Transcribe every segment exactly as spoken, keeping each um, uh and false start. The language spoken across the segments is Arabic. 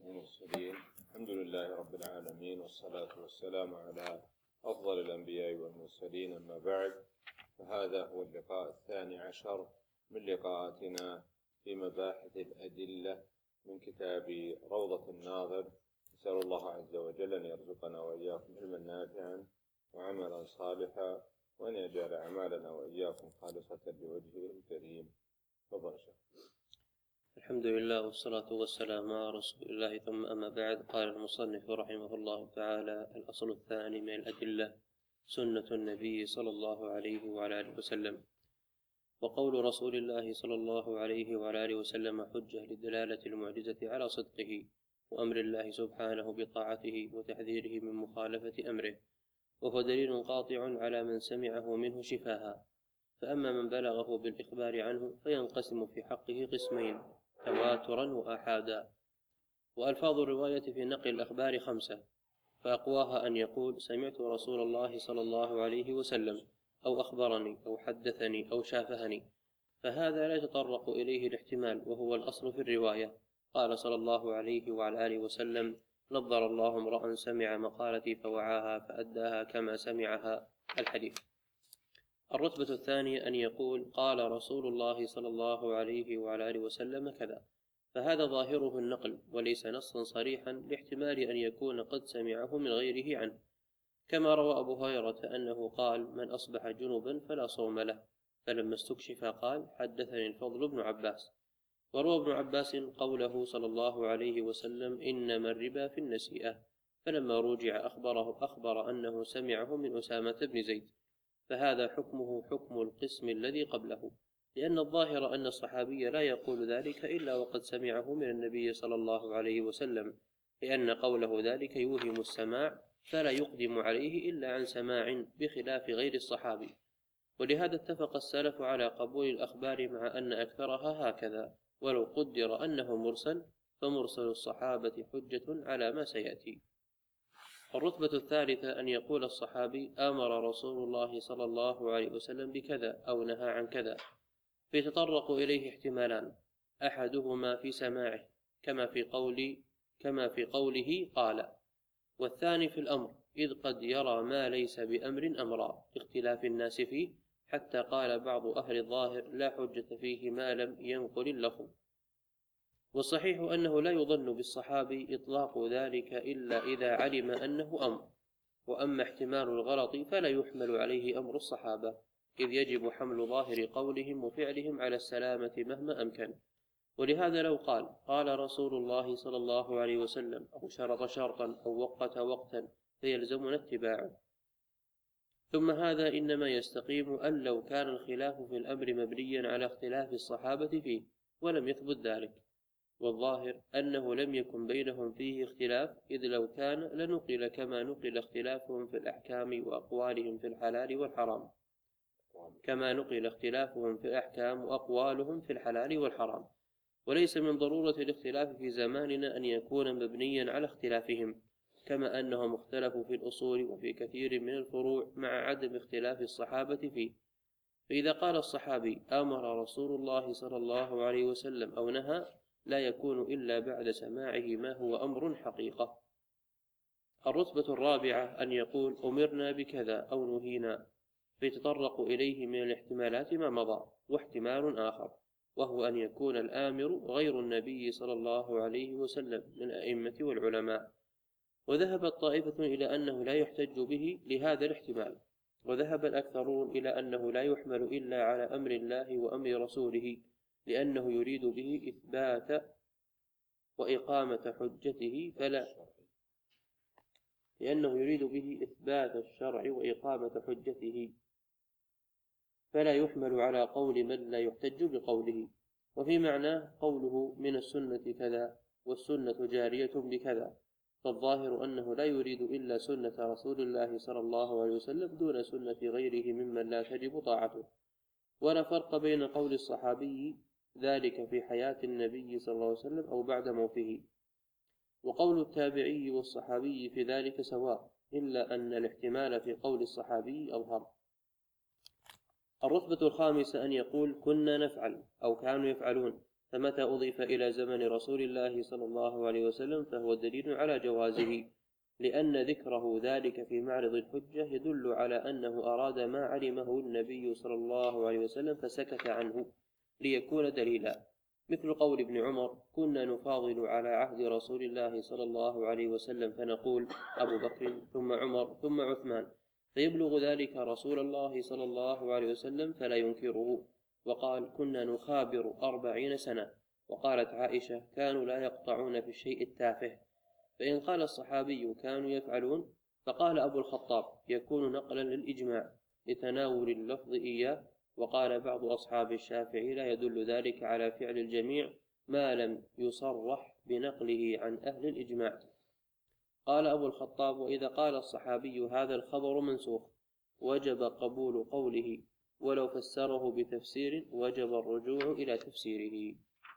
المرسلين. الحمد لله رب العالمين، والصلاة والسلام على أفضل الأنبياء والمرسلين، أما بعد، فهذا هو اللقاء الثاني عشر من لقاءاتنا في مباحث الأدلة من كتاب روضة الناظر. نسأل الله عز وجل أن يرزقنا وإياكم علما نافعا وعملا صالحا، وأن يجعل أعمالنا وإياكم خالصة لوجهه الكريم. تفضل شيخ. الحمد لله والصلاة والسلام على رسول الله، ثم أما بعد. قال المصنف رحمه الله تعالى: الأصل الثاني من الأدلة سنة النبي صلى الله عليه وعلى آله وسلم. وقول رسول الله صلى الله عليه وعلى آله وسلم حجة لدلالة المعجزة على صدقه، وأمر الله سبحانه بطاعته وتحذيره من مخالفة أمره، وهو دليل قاطع على من سمعه منه شفاها. فأما من بلغه بالإخبار عنه فينقسم في حقه قسمين: تواترا وآحادا. وألفاظ الرواية في نقل الأخبار خمسة، فأقواها أن يقول: سمعت رسول الله صلى الله عليه وسلم، أو أخبرني، أو حدثني، أو شافهني، فهذا لا يتطرق إليه الاحتمال، وهو الأصل في الرواية. قال صلى الله عليه وعلى آله وسلم: نظر الله امرأ سمع مقالتي فوعاها فأداها كما سمعها. الحديث. الرتبة الثانية أن يقول: قال رسول الله صلى الله عليه وعلى آله وسلم كذا، فهذا ظاهره النقل وليس نصا صريحا، لاحتمال أن يكون قد سمعه من غيره عنه، كما روى أبو هريرة أنه قال: من أصبح جنبا فلا صوم له، فلما استكشف قال: حدثني الفضل بن عباس. وروى ابن عباس قوله صلى الله عليه وسلم: إنما الربا في النسيئة، فلما رجع أخبره أخبر أنه سمعه من أسامة بن زيد، فهذا حكمه حكم القسم الذي قبله، لأن الظاهر أن الصحابي لا يقول ذلك إلا وقد سمعه من النبي صلى الله عليه وسلم، لأن قوله ذلك يوهم السماع، فلا يقدم عليه إلا عن سماع، بخلاف غير الصحابي. ولهذا اتفق السلف على قبول الأخبار، مع أن أكثرها هكذا، ولو قدر أنه مرسل فمرسل الصحابة حجة على ما سيأتي. الرتبة الثالثة أن يقول الصحابي: أمر رسول الله صلى الله عليه وسلم بكذا، أو نهى عن كذا، فيتطرق إليه احتمالان: أحدهما في سماعه، كما في قول كما في قوله قال، والثاني في الأمر، إذ قد يرى ما ليس بأمر أمرا، اختلاف الناس فيه، حتى قال بعض أهل الظاهر: لا حجة فيه ما لم ينقل اللفظ. والصحيح أنه لا يظن بالصحابي إطلاق ذلك إلا إذا علم أنه أمر، وأما احتمال الغلط فلا يحمل عليه أمر الصحابة، إذ يجب حمل ظاهر قولهم وفعلهم على السلامة مهما أمكن. ولهذا لو قال: قال رسول الله صلى الله عليه وسلم، أو شرط شرطا، أو وقت وقتا، فيلزمنا اتباعه. ثم هذا إنما يستقيم أن لو كان الخلاف في الأمر مبنيا على اختلاف الصحابة فيه، ولم يثبت ذلك. والظاهر أنه لم يكن بينهم فيه اختلاف، إذ لو كان لنقل كما نقل اختلافهم في الأحكام وأقوالهم في الحلال والحرام كما نقل اختلافهم في الأحكام وأقوالهم في الحلال والحرام. وليس من ضرورة الاختلاف في زماننا أن يكون مبنيا على اختلافهم، كما أنهم اختلفوا في الأصول وفي كثير من الفروع مع عدم اختلاف الصحابة فيه. فإذا قال الصحابي: أمر رسول الله صلى الله عليه وسلم، أو نهى، لا يكون إلا بعد سماعه ما هو أمر حقيقة. الرتبة الرابعة أن يقول: أمرنا بكذا، أو نهينا، فيتطرق إليه من الاحتمالات ما مضى. واحتمال آخر، وهو أن يكون الآمر غير النبي صلى الله عليه وسلم من الأئمة والعلماء. وذهبت طائفة إلى أنه لا يحتج به لهذا الاحتمال، وذهب الأكثرون إلى أنه لا يحمل إلا على أمر الله وأمر رسوله، لأنه يريد به إثبات وإقامة حجته، فلا لأنه يريد به إثبات الشرع وإقامة حجته، فلا يحمل على قول من لا يحتج بقوله. وفي معناه قوله: من السنة كذا، والسنة جارية بكذا، فالظاهر أنه لا يريد إلا سنة رسول الله صلى الله عليه وسلم دون سنة غيره ممن لا تجب طاعته. ولا فرق بين قول الصحابي ذلك في حياة النبي صلى الله عليه وسلم أو بعد موته، وقول التابعي والصحابي في ذلك سواء، إلا أن الاحتمال في قول الصحابي أظهر. الرتبة الخامسة أن يقول: كنا نفعل، أو كانوا يفعلون، فمتى أضيف إلى زمن رسول الله صلى الله عليه وسلم فهو دليل على جوازه، لأن ذكره ذلك في معرض الحجة يدل على أنه أراد ما علمه النبي صلى الله عليه وسلم فسكت عنه ليكون دليلا، مثل قول ابن عمر: كنا نفاضل على عهد رسول الله صلى الله عليه وسلم فنقول أبو بكر ثم عمر ثم عثمان، فيبلغ ذلك رسول الله صلى الله عليه وسلم فلا ينكره، وقال: كنا نخابر أربعين سنة. وقالت عائشة: كانوا لا يقطعون في الشيء التافه. فإن قال الصحابي: كانوا يفعلون، فقال أبو الخطاب: يكون نقلا للإجماع لتناول اللفظ إياه. وقال بعض أصحاب الشافعي: لا يدل ذلك على فعل الجميع ما لم يصرح بنقله عن أهل الإجماع. قال أبو الخطاب: وإذا قال الصحابي هذا الخبر منسوخ وجب قبول قوله، ولو فسره بتفسير وجب الرجوع إلى تفسيره.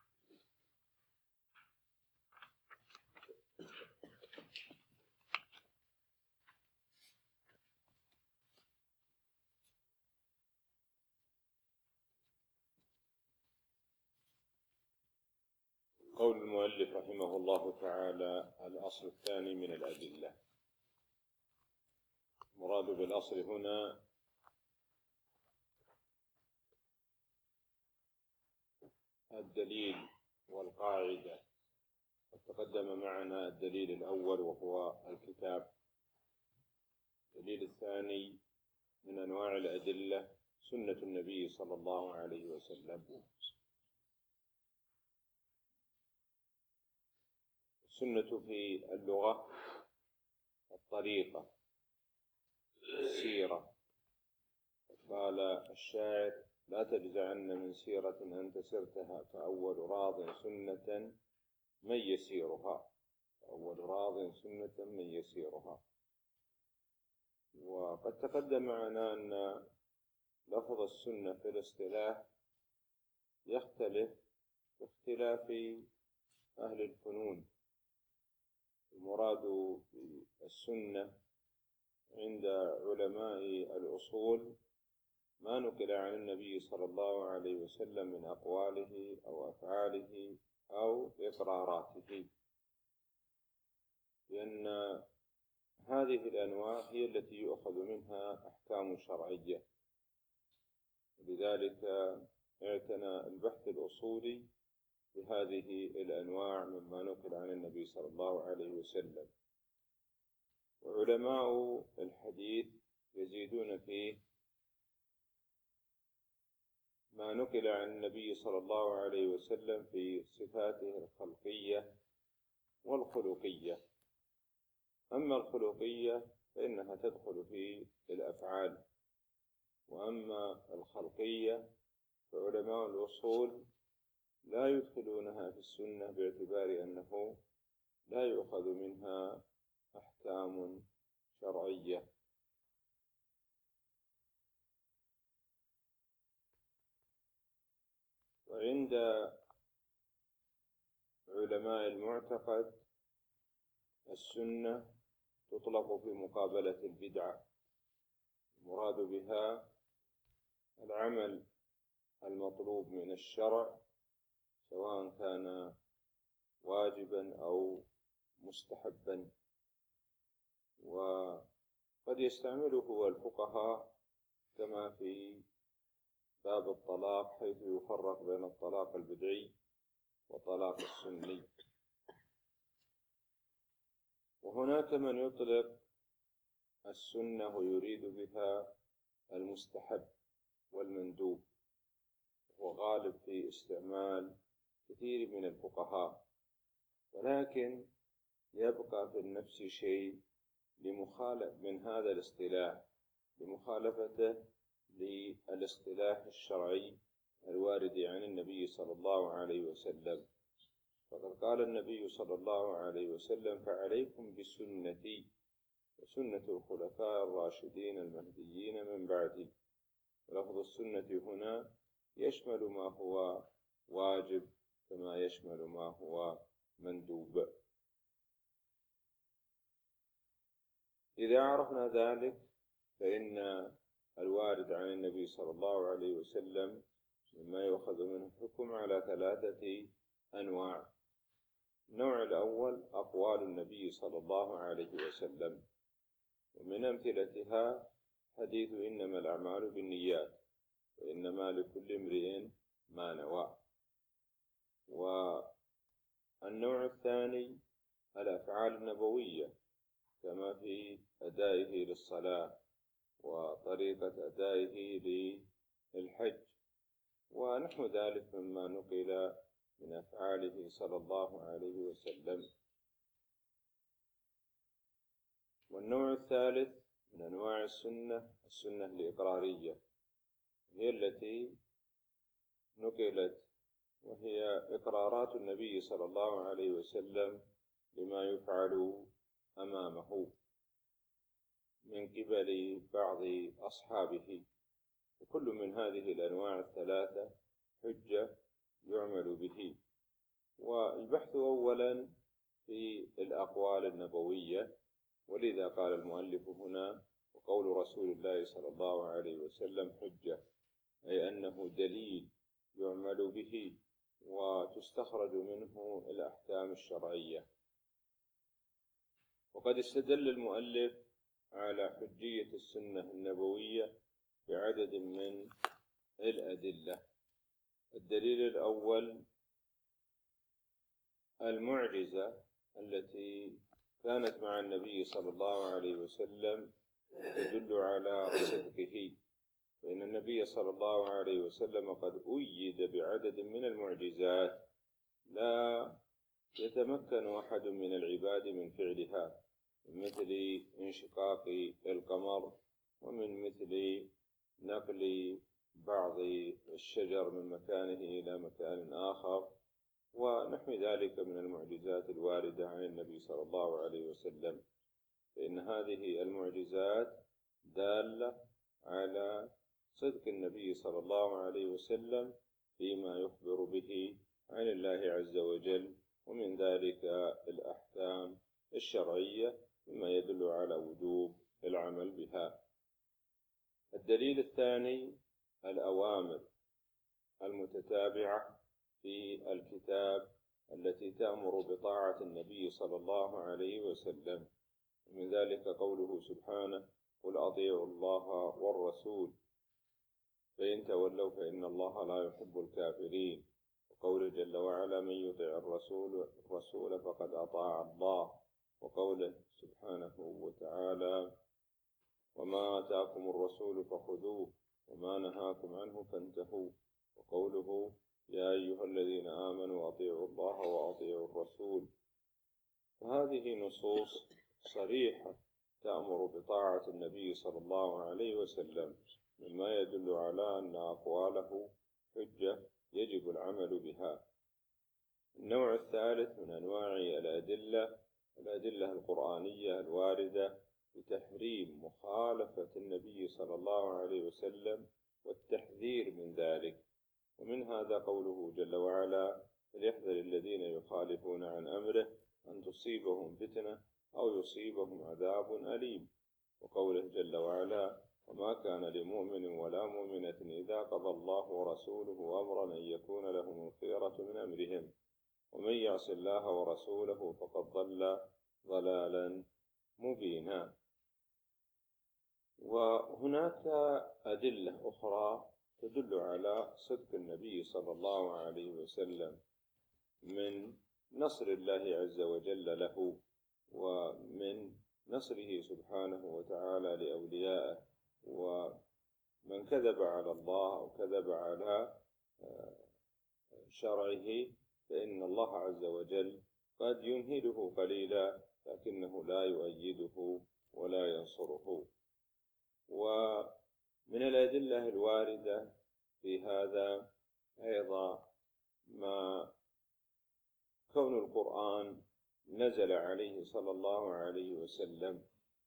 قول المؤلف رحمه الله تعالى: الأصل الثاني من الأدلة. المراد بالأصل هنا الدليل والقاعدة. تقدم معنا الدليل الأول وهو الكتاب. الدليل الثاني من أنواع الأدلة سنة النبي صلى الله عليه وسلم. السنة في اللغة الطريقة، السيرة. قال الشاعر: لا تجزعن من سيرة أنت سرتها، فأول راض سنة من يسيرها. فأول راض سنة من يسيرها. وقد تقدم معنا أن لفظ السنة في الاصطلاح يختلف باختلاف أهل الفنون. المراد بالسنة عند علماء الأصول ما نقل عن النبي صلى الله عليه وسلم من أقواله أو أفعاله أو إقراراته، لأن هذه الأنواع هي التي يؤخذ منها أحكام شرعية. لذلك اعتنى البحث الأصولي بهذه الأنواع مما نقل عن النبي صلى الله عليه وسلم. وعلماء الحديث يزيدون فيه ما نقل عن النبي صلى الله عليه وسلم في صفاته الخلقية والخلقية. أما الخلقية فإنها تدخل في الأفعال، وأما الخلقية فعلماء الأصول لا يدخلونها في السنة باعتبار أنه لا يؤخذ منها أحكام شرعية. وعند علماء المعتقد السنة تطلق في مقابلة البدعة، المراد بها العمل المطلوب من الشرع سواء كان واجبا أو مستحبا. وقد يستعمله الفقهاء كما في باب الطلاق، حيث يفرق بين الطلاق البدعي وطلاق السني. وهناك من يطلق السنة ويريد بها المستحب والمندوب، وغالب في استعمال كثير من الفقهاء، ولكن يبقى في النفس شيء لمخالف من هذا الاصطلاح، لمخالفته للاصطلاح الشرعي الوارد عن النبي صلى الله عليه وسلم. فقد قال النبي صلى الله عليه وسلم: فعليكم بسنتي وسنة الخلفاء الراشدين المهديين من بعدي. لفظ السنة هنا يشمل ما هو واجب كما يشمل ما هو مندوب. إذا عرفنا ذلك فإن الوارد عن النبي صلى الله عليه وسلم مما يؤخذ منه الحكم على ثلاثة أنواع. النوع الأول أقوال النبي صلى الله عليه وسلم، ومن أمثلتها حديث إنما الأعمال بالنيات وإنما لكل امرئ ما نوى. والنوع الثاني الأفعال النبوية كما في أدائه للصلاة وطريقة أدائه للحج ونحو ذلك مما نقل من أفعاله صلى الله عليه وسلم. والنوع الثالث من أنواع السنة السنة الإقرارية، هي التي نقلت، وهي إقرارات النبي صلى الله عليه وسلم لما يفعل أمامه من قبل بعض أصحابه. وكل من هذه الأنواع الثلاثة حجة يعمل به. والبحث أولا في الأقوال النبوية، ولذا قال المؤلف هنا وقول رسول الله صلى الله عليه وسلم حجة، أي أنه دليل يعمل به وتستخرج منه الأحكام الشرعية. وقد استدل المؤلف على حجية السنة النبوية بعدد من الأدلة. الدليل الأول المعجزة التي كانت مع النبي صلى الله عليه وسلم تدل على صدقه، فإن النبي صلى الله عليه وسلم قد أيد بعدد من المعجزات لا يتمكن أحد من العباد من فعلها، من مثل انشقاق القمر، ومن مثل نقل بعض الشجر من مكانه إلى مكان آخر، ونحو ذلك من المعجزات الواردة عن النبي صلى الله عليه وسلم. فإن هذه المعجزات دالة على صدق النبي صلى الله عليه وسلم فيما يخبر به عن الله عز وجل، ومن ذلك الأحكام الشرعية مما يدل على وجوب العمل بها. الدليل الثاني الأوامر المتتابعة في الكتاب التي تأمر بطاعة النبي صلى الله عليه وسلم، ومن ذلك قوله سبحانه قل أطيعوا الله والرسول فإن تولوا فإن الله لا يحب الكافرين، وقوله جل وعلا من يطع الرسول الرسول فقد أطاع الله، وقوله سبحانه وتعالى وما آتاكم الرسول فخذوه وما نهاكم عنه فانتهوا، وقوله يا أيها الذين آمنوا أطيعوا الله وأطيعوا الرسول. فهذه نصوص صريحة تأمر بطاعة النبي صلى الله عليه وسلم، مما يدل على أن أقواله حجة يجب العمل بها. النوع الثالث من أنواع الأدلة الأدلة القرآنية الواردة بتحريم مخالفة النبي صلى الله عليه وسلم والتحذير من ذلك، ومن هذا قوله جل وعلا فليحذر الذين يخالفون عن أمره أن تصيبهم فتنة أو يصيبهم عذاب أليم، وقوله جل وعلا وما كان لمؤمن ولا مؤمنة إذا قضى الله ورسوله أمرا أن يكون لهم الخيرة من أمرهم ومن يعص الله ورسوله فقد ضل ضلالا مبينا. وهناك أدلة أخرى تدل على صدق النبي صلى الله عليه وسلم من نصر الله عز وجل له، ومن نصره سبحانه وتعالى لأوليائه. ومن كذب على الله أو كذب على شرعه فإن الله عز وجل قد يمهله قليلا لكنه لا يؤيده ولا ينصره. ومن الأدلة الواردة في هذا أيضا ما كون القرآن نزل عليه صلى الله عليه وسلم،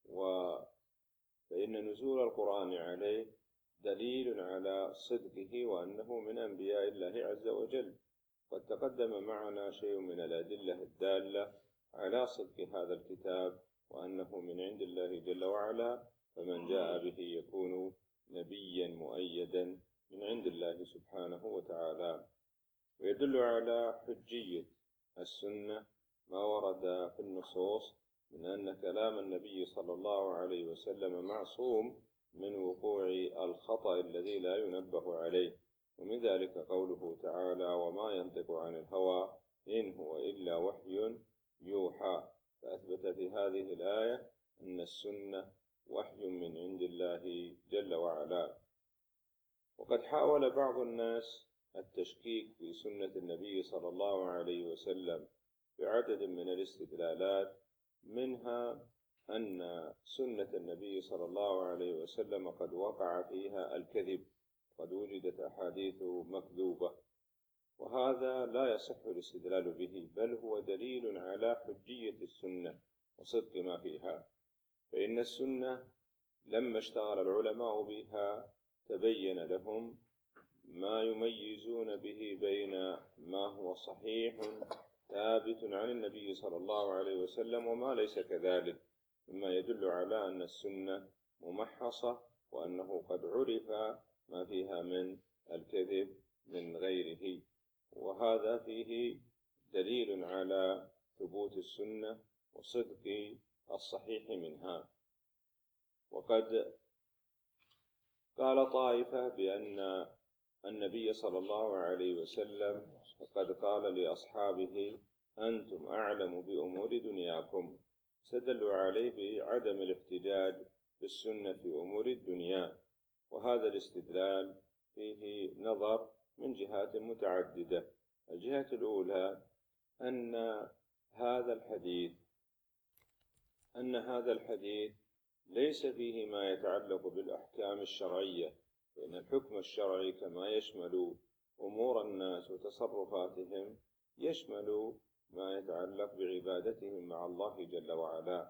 فإن نزول القرآن عليه دليل على صدقه وأنه من أنبياء الله عز وجل. قد تقدم معنا شيء من الأدلة الدالة على صدق هذا الكتاب وأنه من عند الله جل وعلا، فمن جاء به يكون نبيا مؤيدا من عند الله سبحانه وتعالى. ويدل على حجية السنة ما ورد في النصوص من أن كلام النبي صلى الله عليه وسلم معصوم من وقوع الخطأ الذي لا ينبه عليه، ومن ذلك قوله تعالى: وما ينطق عن الهوى إن هو إلا وحي يوحى. فأثبت في هذه الآية أن السنة وحي من عند الله جل وعلا. وقد حاول بعض الناس التشكيك في سنة النبي صلى الله عليه وسلم بعدد من الاستدلالات، منها أن سنة النبي صلى الله عليه وسلم قد وقع فيها الكذب، قد وجدت أحاديث مكذوبة، وهذا لا يصح الاستدلال به، بل هو دليل على حجية السنة وصدق ما فيها. فإن السنة لما اشتغل العلماء بها تبين لهم ما يميزون به بين ما هو صحيح ثابت عن النبي صلى الله عليه وسلم وما ليس كذلك، مما يدل على أن السنة ممحصة، وأنه قد عرف ما فيها من الكذب من غيره، وهذا فيه دليل على ثبوت السنة وصدق الصحيح منها. وقد قال طائفة بأن النبي صلى الله عليه وسلم قد قال لأصحابه: أنتم أعلم بأمور دنياكم، استدلوا عليه بعدم الاحتجاج بالسنة في أمور الدنيا. وهذا الاستدلال فيه نظر من جهات متعددة. الجهة الأولى أن هذا الحديث أن هذا الحديث ليس فيه ما يتعلق بالأحكام الشرعية، فإن الحكم الشرعي كما يشمل أمور الناس وتصرفاتهم يشمل ما يتعلق بعبادتهم مع الله جل وعلا.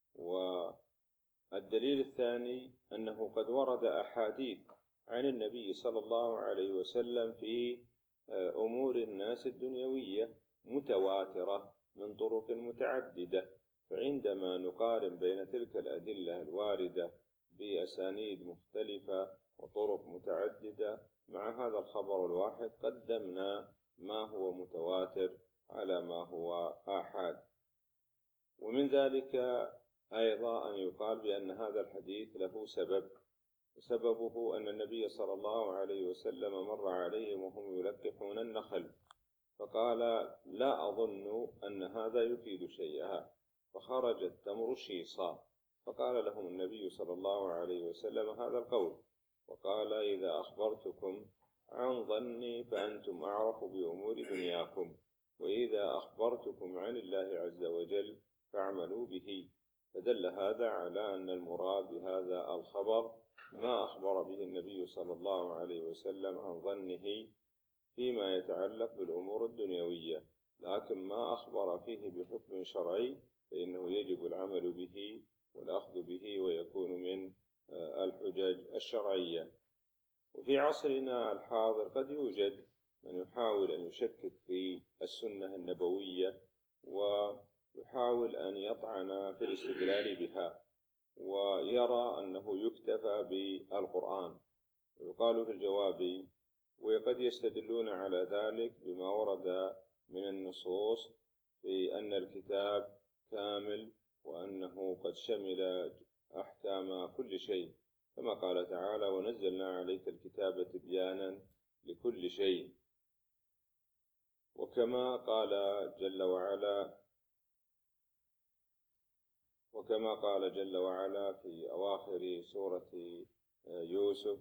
والدليل الثاني أنه قد ورد أحاديث عن النبي صلى الله عليه وسلم في أمور الناس الدنيوية متواترة من طرق متعددة، فعندما نقارن بين تلك الأدلة الواردة بأسانيد مختلفة وطرق متعددة مع هذا الخبر الواحد قدمنا ما هو متواتر على ما هو آحاد. ومن ذلك أيضا أن يقال بأن هذا الحديث له سبب، وسببه أن النبي صلى الله عليه وسلم مر عليهم وهم يلقحون النخل، فقال: لا أظن أن هذا يفيد شيئا، فخرج التمر شيصا، فقال لهم النبي صلى الله عليه وسلم هذا القول، وقال: إذا أخبرتكم عن ظني فأنتم أعرف بأمور دنياكم، وإذا أخبرتكم عن الله عز وجل فاعملوا به. فدل هذا على أن المراد بهذا الخبر ما أخبر به النبي صلى الله عليه وسلم عن ظنه فيما يتعلق بالأمور الدنيوية، لكن ما أخبر فيه بحكم شرعي فإنه يجب العمل به والأخذ به ويكون من الحجج الشرعية. وفي عصرنا الحاضر قد يوجد من يحاول أن يشكك في السنة النبوية ويحاول أن يطعن في الاستدلال بها، ويرى أنه يكتفى بالقرآن، ويقال في الجواب: وقد يستدلون على ذلك بما ورد من النصوص في أن الكتاب كامل وأنه قد شمل أحكام كل شيء، كما قال تعالى: ونزلنا عليك الكتاب تبيانا لكل شيء. وكما قال جل وعلا وكما قال جل وعلا في أواخر سورة يوسف: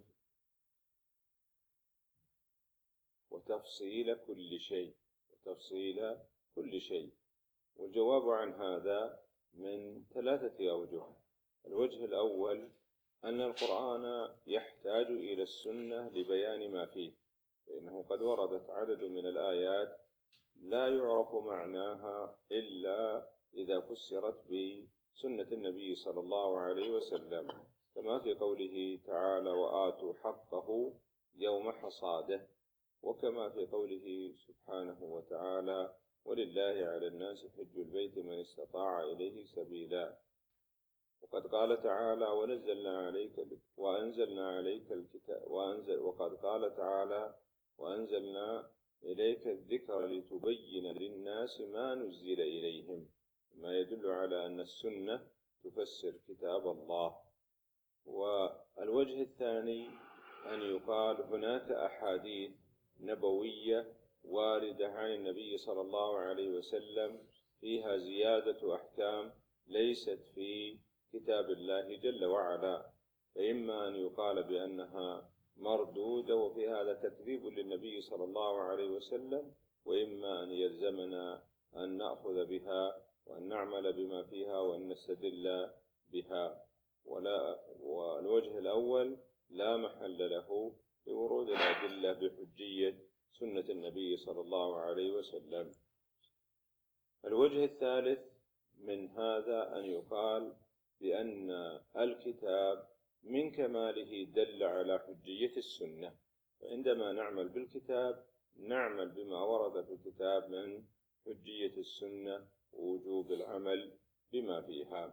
وتفصيل كل شيء وتفصيل كل شيء. والجواب عن هذا من ثلاثة أوجه. الوجه الأول أن القرآن يحتاج إلى السنة لبيان ما فيه، فإنه قد وردت عدد من الآيات لا يعرف معناها إلا إذا فسرت بسنة النبي صلى الله عليه وسلم، كما في قوله تعالى: وآتوا حقه يوم حصاده، وكما في قوله سبحانه وتعالى: ولله على الناس حج البيت من استطاع إليه سبيلا. وقد قال تعالى ونزلنا عليك وأنزلنا عليك الكتاب وأنزل وقد قال تعالى وأنزلنا إليك الذكر لتبين للناس ما نزل إليهم، ما يدل على أن السنة تفسر كتاب الله. والوجه الثاني أن يقال هناك أحاديث نبوية واردة عن النبي صلى الله عليه وسلم فيها زيادة أحكام ليست في كتاب الله جل وعلا، فإما أن يقال بأنها مردودة وفي هذا تكذيب للنبي صلى الله عليه وسلم، وإما أن يلزمنا أن نأخذ بها وأن نعمل بما فيها وأن نستدل بها. ولا والوجه الأول لا محل له لورود الأدلة بحجية سنة النبي صلى الله عليه وسلم. الوجه الثالث من هذا أن يقال بأن الكتاب من كماله دل على حجية السنة، فعندما نعمل بالكتاب نعمل بما ورد في الكتاب من حجية السنة ووجوب العمل بما فيها.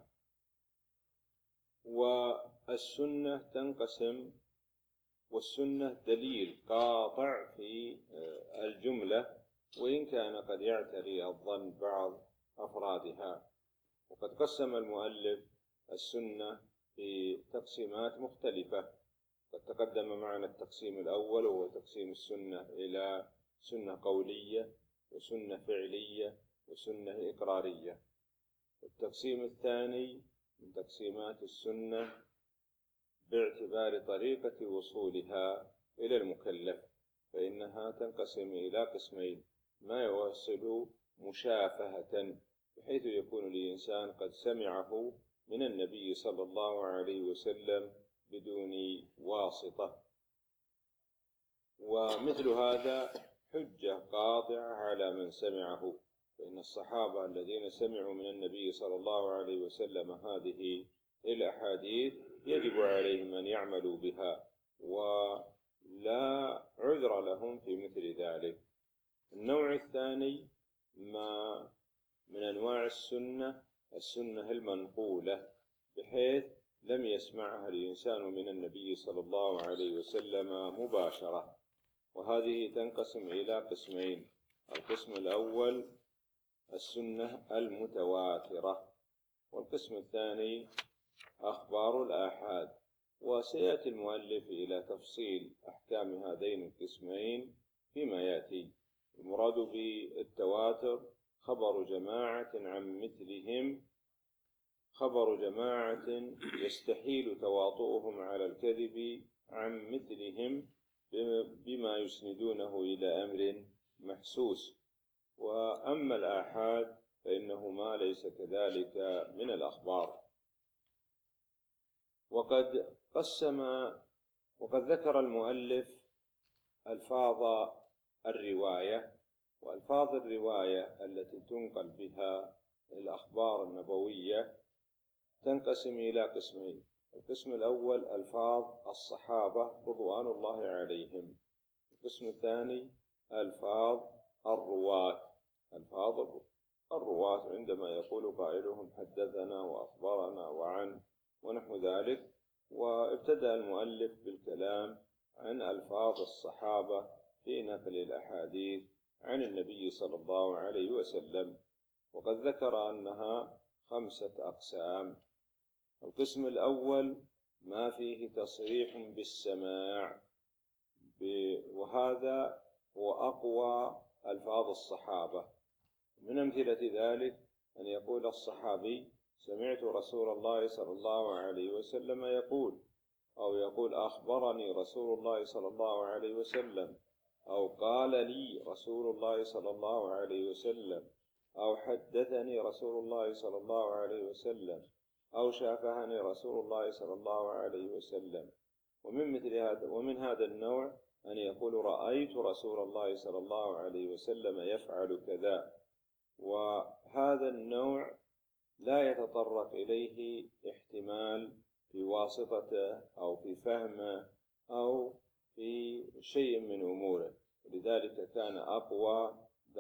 والسنة تنقسم، والسنة دليل قاطع في الجملة، وإن كان قد يعتري الظن بعض أفرادها. وقد قسم المؤلف السنة في تقسيمات مختلفة، قد تقدم معنا التقسيم الأول وهو تقسيم السنة إلى سنة قولية وسنة فعلية وسنة إقرارية. التقسيم الثاني من تقسيمات السنة باعتبار طريقة وصولها إلى المكلف، فإنها تنقسم إلى قسمين: ما يوصل مشافهة بحيث يكون الإنسان قد سمعه من النبي صلى الله عليه وسلم بدون واسطة، ومثل هذا حجة قاطعة على من سمعه، فإن الصحابة الذين سمعوا من النبي صلى الله عليه وسلم هذه الأحاديث يجب عليهم أن يعملوا بها ولا عذر لهم في مثل ذلك. النوع الثاني ما من أنواع السنة السنة المنقولة، بحيث لم يسمعها الإنسان من النبي صلى الله عليه وسلم مباشرة، وهذه تنقسم إلى قسمين: القسم الأول السنة المتواترة، والقسم الثاني أخبار الآحاد. وسيأتي المؤلف إلى تفصيل أحكام هذين القسمين فيما يأتي. المراد بالتواتر خبر جماعة عن مثلهم، خبر جماعة يستحيل تواطؤهم على الكذب عن مثلهم بما يسندونه إلى أمر محسوس. وأما الآحاد فإنه ما ليس كذلك من الأخبار. وقد قسم وقد ذكر المؤلف ألفاظ الرواية، وألفاظ الرواية التي تنقل بها الأخبار النبوية تنقسم إلى قسمين: القسم الأول ألفاظ الصحابة رضوان الله عليهم، القسم الثاني ألفاظ الرواة. ألفاظ الرواة عندما يقول قائلهم حدثنا وأخبرنا وعن ونحو ذلك. وابتدأ المؤلف بالكلام عن ألفاظ الصحابة في نقل الأحاديث عن النبي صلى الله عليه وسلم، وقد ذكر أنها خمسة أقسام. القسم الأول ما فيه تصريح بالسماع، وهذا هو أقوى ألفاظ الصحابة. من أمثلة ذلك أن يقول الصحابي سمعت رسول الله صلى الله عليه وسلم يقول، أو يقول أخبرني رسول الله صلى الله عليه وسلم، أو قال لي رسول الله صلى الله عليه وسلم، أو حدثني رسول الله صلى الله عليه وسلم، أو شافهني رسول الله صلى الله عليه وسلم. ومن مثل هذا ومن هذا النوع أن يقول رأيت رسول الله صلى الله عليه وسلم يفعل كذا. وهذا النوع لا يتطرق إليه احتمال في واسطته أو في فهمه أو في شيء من أموره، لذلك كان أقوى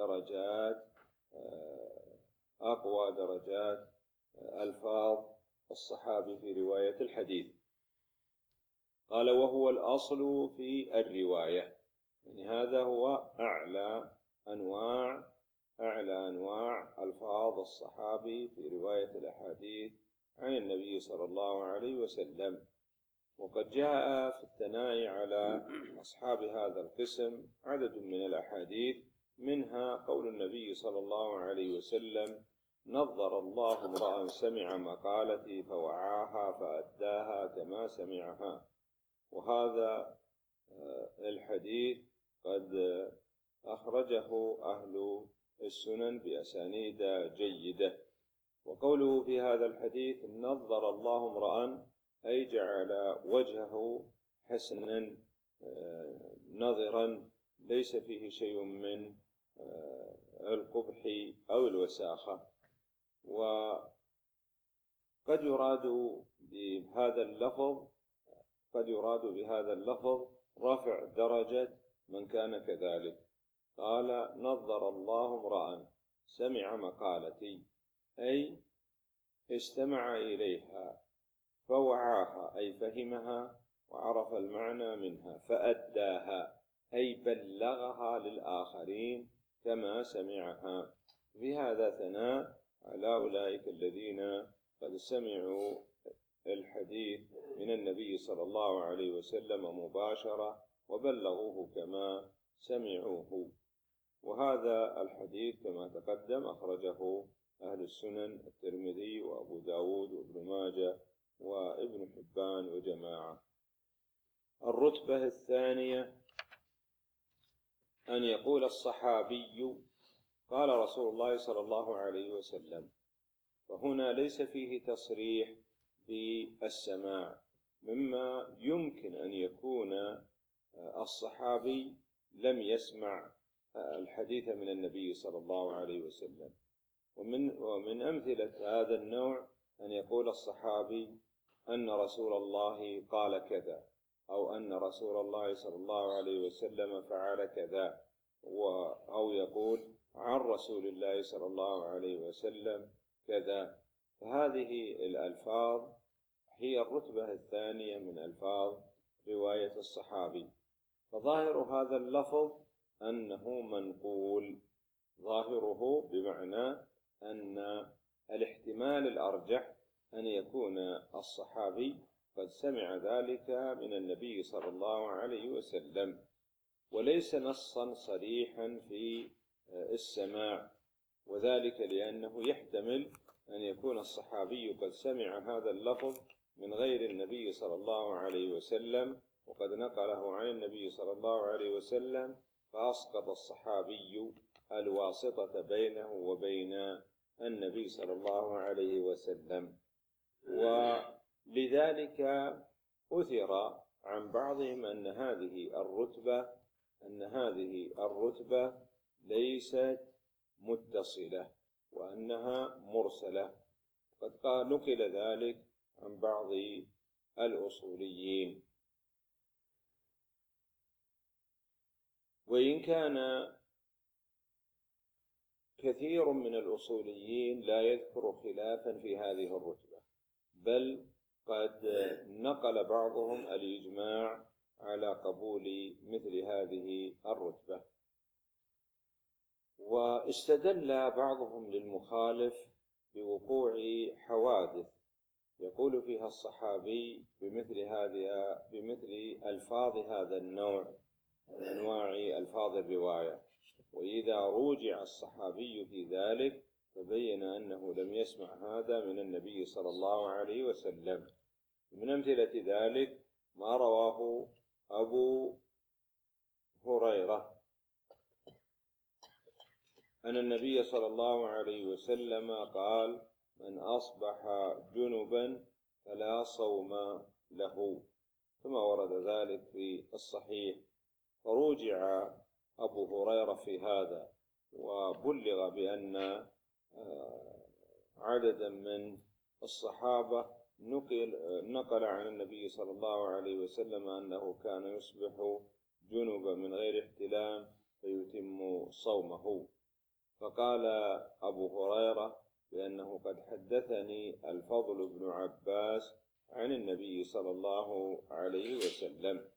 درجات أقوى درجات ألفاظ الصحابي في رواية الحديث. قال وهو الأصل في الرواية، يعني هذا هو أعلى أنواع أعلى أنواع ألفاظ الصحابي في رواية الأحاديث عن النبي صلى الله عليه وسلم. وقد جاء في الثناء على أصحاب هذا القسم عدد من الأحاديث، منها قول النبي صلى الله عليه وسلم: نظر الله امرأ سمع مقالتي فوعاها فأداها كما سمعها. وهذا الحديث قد أخرجه أهل السنن بأسانيد جيدة. وقوله في هذا الحديث نظر الله امرأ أي جعل وجهه حسنا نظرا ليس فيه شيء من القبح أو الوساخة. وقد يراد بهذا اللفظ قد يراد بهذا اللفظ رفع درجة من كان كذلك. قال نظر الله امرأ سمع مقالتي، أي استمع إليها فوعاها أي فهمها وعرف المعنى منها، فأداها أي بلغها للآخرين كما سمعها. بهذا ثناء على أولئك الذين قد سمعوا الحديث من النبي صلى الله عليه وسلم مباشرة وبلغوه كما سمعوه. وهذا الحديث كما تقدم أخرجه أهل السنن الترمذي وأبو داود وابن ماجه وابن حبان وجماعة. الرتبة الثانية أن يقول الصحابي قال رسول الله صلى الله عليه وسلم، فهنا ليس فيه تصريح بالسماع، مما يمكن أن يكون الصحابي لم يسمع الحديث من النبي صلى الله عليه وسلم. ومن, ومن أمثلة هذا النوع أن يقول الصحابي أن رسول الله قال كذا، أو أن رسول الله صلى الله عليه وسلم فعل كذا، أو يقول عن رسول الله صلى الله عليه وسلم كذا. فهذه الألفاظ هي الرتبة الثانية من ألفاظ رواية الصحابي. فظاهر هذا اللفظ أنه منقول، ظاهره بمعنى أن الاحتمال الأرجح أن يكون الصحابي قد سمع ذلك من النبي صلى الله عليه وسلم، وليس نصا صريحا في السماع، وذلك لأنه يحتمل أن يكون الصحابي قد سمع هذا اللفظ من غير النبي صلى الله عليه وسلم وقد نقله عن النبي صلى الله عليه وسلم، فأسقط الصحابي الواسطة بينه وبين النبي صلى الله عليه وسلم. ولذلك أثر عن بعضهم أن هذه الرتبة أن هذه الرتبة ليست متصلة وأنها مرسلة. قد نقل ذلك عن بعض الأصوليين. وإن كان كثير من الأصوليين لا يذكر خلافا في هذه الرتبة، بل قد نقل بعضهم الإجماع على قبول مثل هذه الرتبة. واستدل بعضهم للمخالف بوقوع حوادث يقول فيها الصحابي بمثل هذه بمثل ألفاظ هذا النوع من أنواع ألفاظ الرواية، وإذا روجع الصحابي في ذلك فبين أنه لم يسمع هذا من النبي صلى الله عليه وسلم. من أمثلة ذلك ما رواه أبو هريرة أن النبي صلى الله عليه وسلم قال: من أصبح جنبا فلا صوم له، كما ورد ذلك في الصحيح. فروجع أبو هريرة في هذا، وبلغ بأن عددا من الصحابة نقل, نقل عن النبي صلى الله عليه وسلم أنه كان يصبح جنبا من غير احتلام فيتم صومه. فقال أبو هريرة: بأنه قد حدثني الفضل بن عباس عن النبي صلى الله عليه وسلم.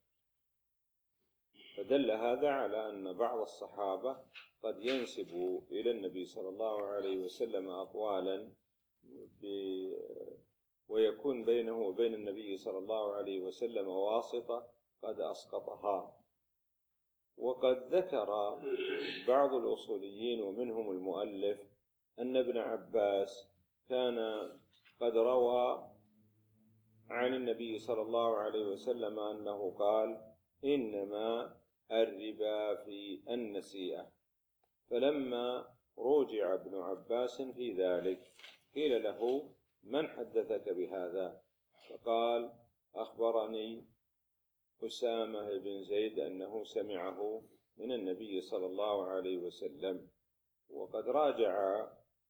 فدل هذا على أن بعض الصحابة قد ينسب إلى النبي صلى الله عليه وسلم أقوالا ويكون بينه وبين النبي صلى الله عليه وسلم واسطة قد أسقطها. وقد ذكر بعض الأصوليين ومنهم المؤلف أن ابن عباس كان قد روى عن النبي صلى الله عليه وسلم أنه قال: إنما الربا في النسيئة. فلما رجع ابن عباس في ذلك قيل له: من حدثك بهذا؟ فقال: أخبرني أسامة بن زيد أنه سمعه من النبي صلى الله عليه وسلم. وقد راجع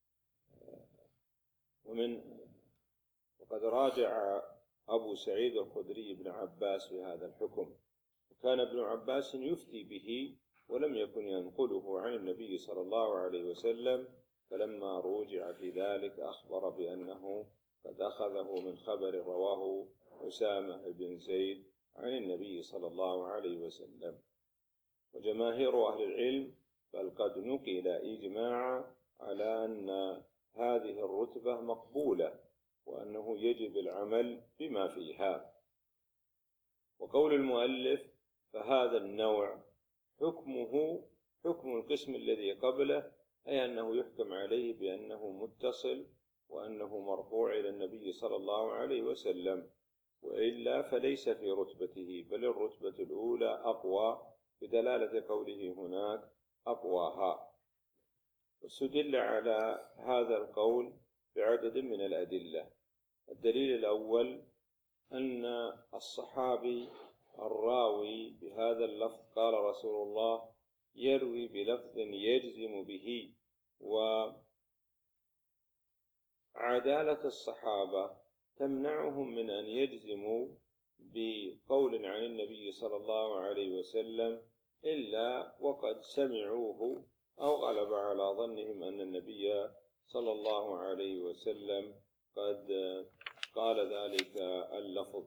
ومن وقد راجع أبو سعيد الخدري بن عباس في هذا الحكم، وكان ابن عباس يفتي به ولم يكن ينقله عن النبي صلى الله عليه وسلم، فلما رجع في ذلك أخبر بأنه قد أخذه من خبر رواه أسامة بن زيد عن النبي صلى الله عليه وسلم. وجماهير أهل العلم بل قد نقل إجماعا على أن هذه الرتبة مقبولة وأنه يجب العمل بما فيها. وقول المؤلف: فهذا النوع حكمه حكم القسم الذي قبله، أي أنه يحكم عليه بأنه متصل وأنه مرفوع إلى النبي صلى الله عليه وسلم، وإلا فليس في رتبته، بل الرتبة الأولى أقوى بدلالة قوله هناك أقواها. واستدل على هذا القول بعدد من الأدلة. الدليل الأول أن الصحابي الراوي بهذا اللفظ قال رسول الله يروي بلفظ يجزم به، وعدالة الصحابة تمنعهم من أن يجزموا بقول عن النبي صلى الله عليه وسلم إلا وقد سمعوه أو غلب على ظنهم أن النبي صلى الله عليه وسلم قد قال ذلك اللفظ.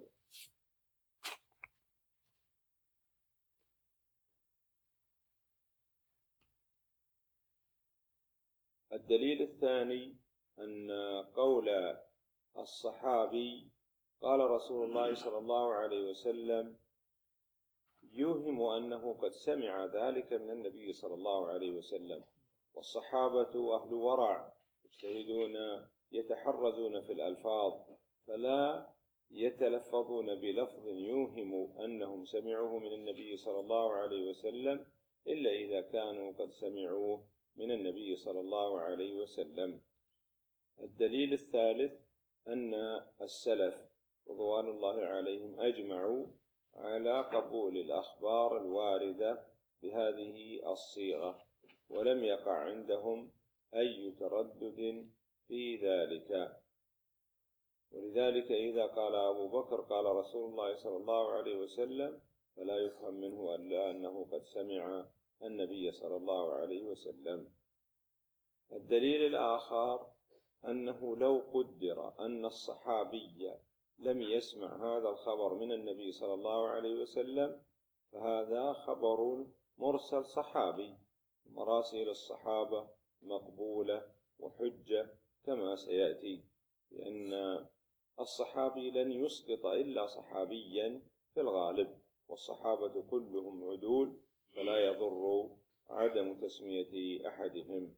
الدليل الثاني أن قول الصحابي قال رسول الله صلى الله عليه وسلم يوهم أنه قد سمع ذلك من النبي صلى الله عليه وسلم. والصحابة أهل ورع مجتهدون يتحرزون في الألفاظ، فلا يتلفظون بلفظ يوهم أنهم سمعوه من النبي صلى الله عليه وسلم إلا إذا كانوا قد سمعوه من النبي صلى الله عليه وسلم. الدليل الثالث أن السلف رضوان الله عليهم أجمعوا على قبول الأخبار الواردة بهذه الصيغة، ولم يقع عندهم أي تردد في ذلك. ولذلك إذا قال أبو بكر قال رسول الله صلى الله عليه وسلم فلا يفهم منه إلا أنه قد سمع النبي صلى الله عليه وسلم. الدليل الآخر أنه لو قدر أن الصحابي لم يسمع هذا الخبر من النبي صلى الله عليه وسلم فهذا خبر مرسل صحابي. مراسيل الصحابة مقبولة وحجة كما سيأتي، لأن الصحابي لن يسقط إلا صحابيا في الغالب، والصحابة كلهم عدول فلا يضر عدم تسمية أحدهم.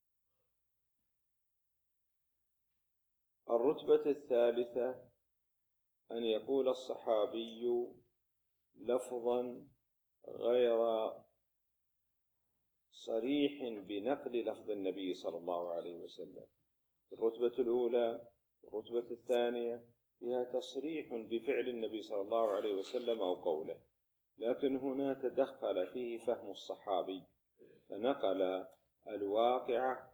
الرتبة الثالثة أن يقول الصحابي لفظا غير صريح بنقل لفظ النبي صلى الله عليه وسلم. الرتبة الأولى والرتبة الثانية فيها تصريح بفعل النبي صلى الله عليه وسلم أو قوله، لكن هنا تدخل فيه فهم الصحابي فنقل الواقع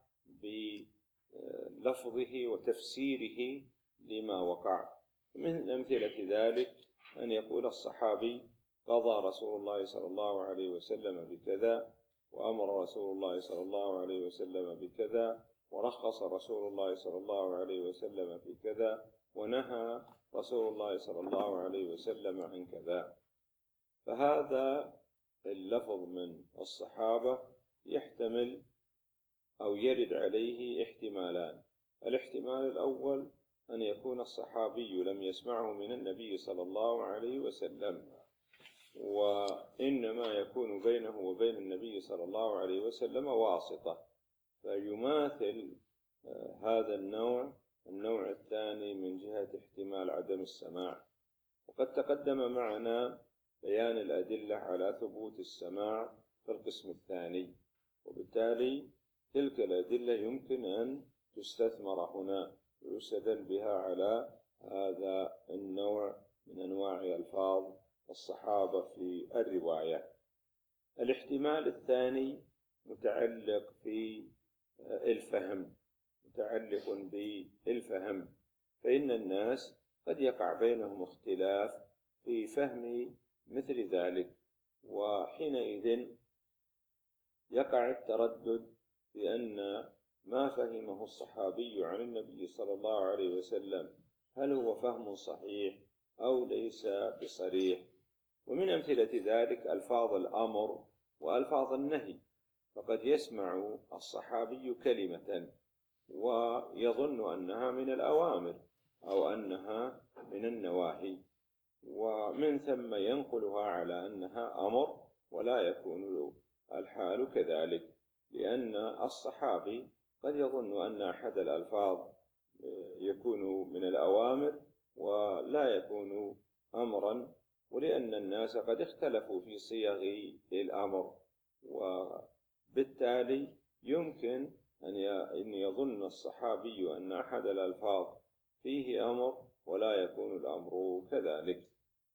بلفظه وتفسيره لما وقع. من أمثلة ذلك أن يقول الصحابي قضى رسول الله صلى الله عليه وسلم بكذا، وأمر رسول الله صلى الله عليه وسلم بكذا، ورخص رسول الله صلى الله عليه وسلم في كذا، ونهى رسول الله صلى الله عليه وسلم عن كذا. فهذا اللفظ من الصحابة يحتمل أو يرد عليه احتمالان. الاحتمال الأول أن يكون الصحابي لم يسمعه من النبي صلى الله عليه وسلم، وإنما يكون بينه وبين النبي صلى الله عليه وسلم واسطة، فيماثل هذا النوع النوع الثاني من جهة احتمال عدم السماع. وقد تقدم معنا بيان الأدلة على ثبوت السماع في القسم الثاني، وبالتالي تلك الأدلة يمكن أن تستثمر هنا ويستدل بها على هذا النوع من أنواع ألفاظ الصحابة في الرواية. الاحتمال الثاني متعلق في الفهم متعلق بالفهم فإن الناس قد يقع بينهم اختلاف في فهم مثل ذلك، وحينئذ يقع التردد بأن ما فهمه الصحابي عن النبي صلى الله عليه وسلم هل هو فهم صحيح أو ليس بصريح. ومن أمثلة ذلك ألفاظ الأمر وألفاظ النهي، فقد يسمع الصحابي كلمة ويظن أنها من الأوامر أو أنها من النواهي، ومن ثم ينقلها على أنها أمر، ولا يكون الحال كذلك، لأن الصحابي قد يظن أن أحد الألفاظ يكون من الأوامر ولا يكون أمرا، ولأن الناس قد اختلفوا في صيغ الأمر، وبالتالي يمكن أن يظن الصحابي أن أحد الألفاظ فيه أمر ولا يكون الأمر كذلك.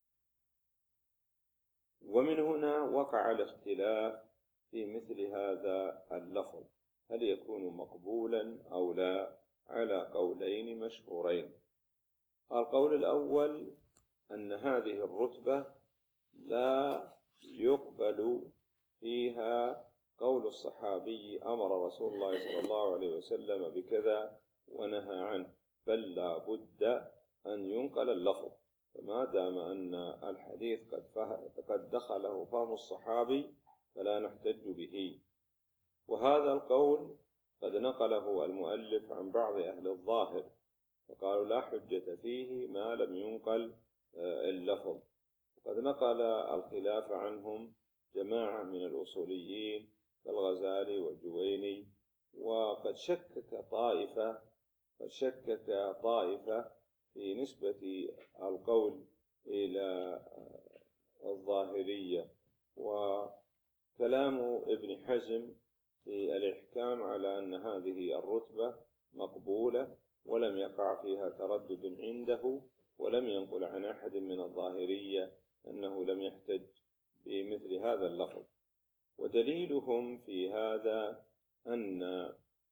ومن هنا وقع الاختلاف في مثل هذا اللفظ، هل يكون مقبولا أو لا، على قولين مشهورين. القول الأول أن هذه الرتبة لا يقبل فيها قول الصحابي أمر رسول الله صلى الله عليه وسلم بكذا ونهى عنه، بل لا بد أن ينقل اللفظ، فما دام أن الحديث قد دخله فهم الصحابي فلا نحتج به. وهذا القول قد نقله المؤلف عن بعض أهل الظاهر، فقالوا لا حجة فيه ما لم ينقل اللفظ. وقد نقل الخلاف عنهم جماعة من الأصوليين كالغزالي والجويني، وقد شكك طائفة قد شكك طائفة في نسبة القول إلى الظاهرية. وكلام ابن حزم في الإحكام على أن هذه الرتبة مقبولة ولم يقع فيها تردد عنده، ولم ينقل عن أحد من الظاهرية أنه لم يحتج بمثل هذا اللفظ. ودليلهم في هذا أن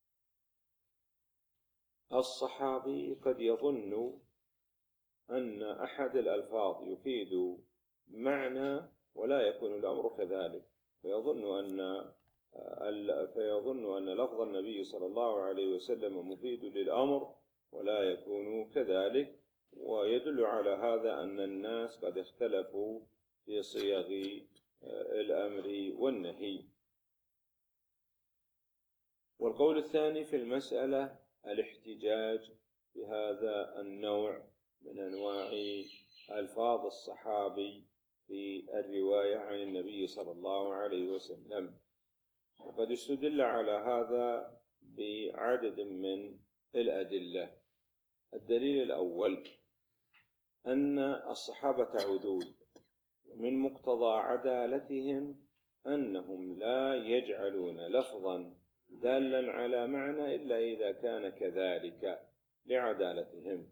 الصحابي قد يظن أن أحد الألفاظ يفيد معنى ولا يكون الأمر كذلك، فيظن أن فيظن أن لفظ النبي صلى الله عليه وسلم مفيد للأمر ولا يكون كذلك. ويدل على هذا أن الناس قد اختلفوا في صيغ الأمر والنهي. والقول الثاني في المسألة الاحتجاج بهذا النوع من أنواع ألفاظ الصحابي في الرواية عن النبي صلى الله عليه وسلم. وقد استدل على هذا بعدد من الأدلة. الدليل الأول أن الصحابة عدول، من مقتضى عدالتهم أنهم لا يجعلون لفظا دالا على معنى إلا إذا كان كذلك لعدالتهم.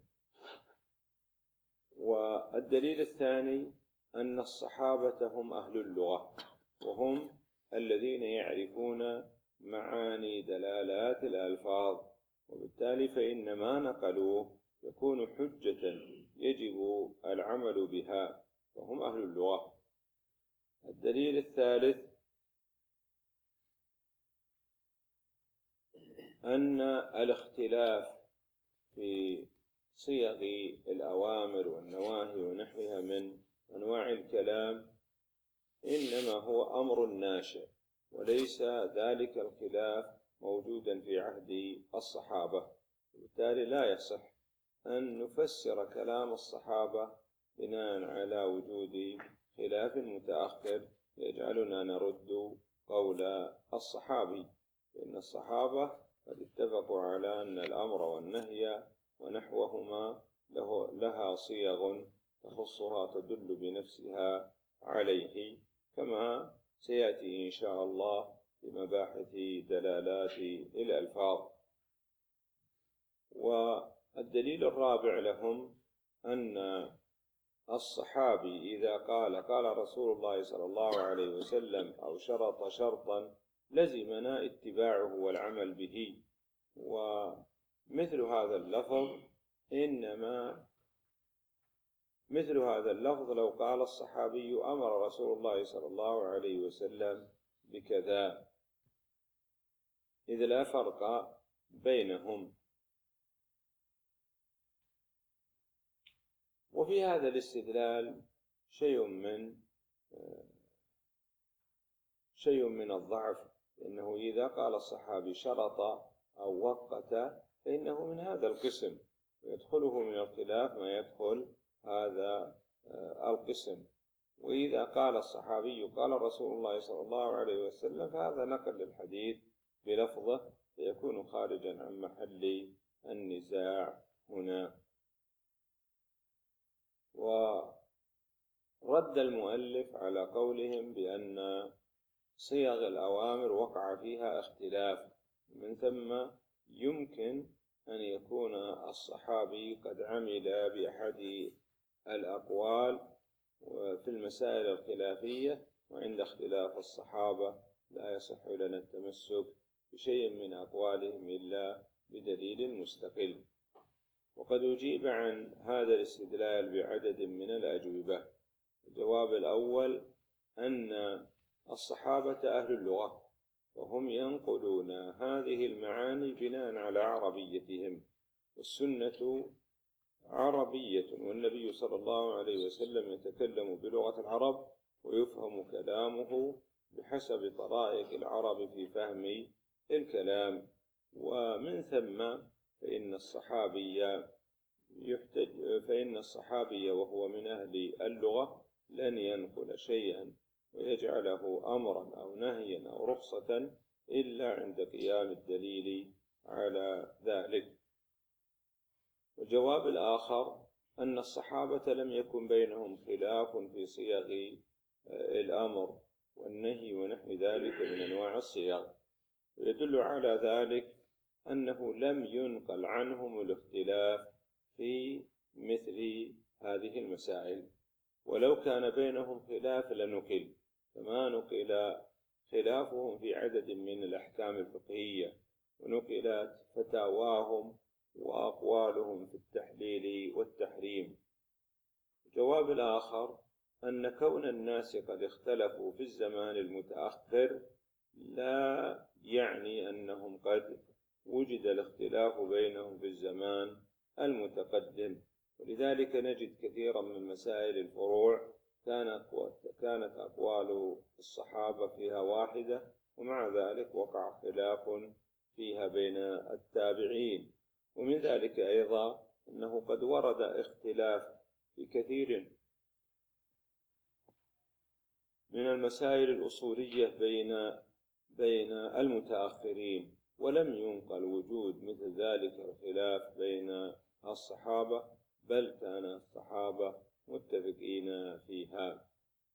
والدليل الثاني أن الصحابة هم أهل اللغة، وهم الذين يعرفون معاني دلالات الألفاظ، وبالتالي فإن ما نقلوه يكون حجة يجب العمل بها، وهم أهل اللغة. الدليل الثالث أن الاختلاف في صيغ الأوامر والنواهي ونحوها من أنواع الكلام إنما هو أمر ناشئ، وليس ذلك الخلاف موجودا في عهد الصحابة، وبالتالي لا يصح أن نفسر كلام الصحابة بناء على وجود خلاف متأخر يجعلنا نرد قول الصحابي، لأن الصحابة قد اتفقوا على أن الأمر والنهي ونحوهما له لها صيغ تخصها تدل بنفسها عليه، كما سيأتي إن شاء الله في مباحث دلالات الألفاظ. والدليل الرابع لهم أن الصحابي إذا قال قال رسول الله صلى الله عليه وسلم أو شرط شرطا لزمنا اتباعه والعمل به، ومثل هذا اللفظ إنما مثل هذا اللفظ لو قال الصحابي أمر رسول الله صلى الله عليه وسلم بكذا، إذ لا فرق بينهم. وفي هذا الاستدلال شيء من شيء من الضعف، إنه إذا قال الصحابي شرط أو وقت فإنه من هذا القسم، ويدخله من الخلاف ما يدخل هذا القسم. وإذا قال الصحابي قال رسول الله صلى الله عليه وسلم فهذا نقل للحديث بلفظه فيكون خارجا عن محل النزاع هنا. ورد المؤلف على قولهم بأن صيغ الأوامر وقع فيها اختلاف، من ثم يمكن أن يكون الصحابي قد عمل بأحد الأقوال في المسائل الخلافية، وعند اختلاف الصحابة لا يصح لنا التمسك بشيء من أقوالهم إلا بدليل مستقل. وقد أجيب عن هذا الاستدلال بعدد من الأجوبة. الجواب الأول أن الصحابة أهل اللغة، وهم ينقلون هذه المعاني بناء على عربيتهم، والسنة عربية، والنبي صلى الله عليه وسلم يتكلم بلغة العرب ويفهم كلامه بحسب طرائق العرب في فهم الكلام. ومن ثم فإن الصحابي يحتج فإن الصحابي وهو من أهل اللغة لن ينقل شيئا ويجعله أمرا أو نهيا أو رخصة إلا عند قيام الدليل على ذلك. والجواب الآخر أن الصحابة لم يكن بينهم خلاف في صيغ الأمر والنهي ونحو ذلك من أنواع الصيغ، ويدل على ذلك أنه لم ينقل عنهم الاختلاف في مثل هذه المسائل، ولو كان بينهم خلاف لنقل، كما نقل خلافهم في عدد من الأحكام الفقهية، ونقلت فتاواهم وأقوالهم في التحليل والتحريم. الجواب الآخر أن كون الناس قد اختلفوا في الزمان المتأخر لا يعني أنهم قد وجد الاختلاف بينهم في الزمان المتقدم، ولذلك نجد كثيرا من مسائل الفروع كانت أقوال الصحابة فيها واحدة، ومع ذلك وقع خلاف فيها بين التابعين. ومن ذلك أيضا أنه قد ورد اختلاف في كثير من المسائل الأصولية بين بين المتأخرين، ولم ينقل وجود مثل ذلك الخلاف بين الصحابة، بل كان الصحابة متفقين فيها.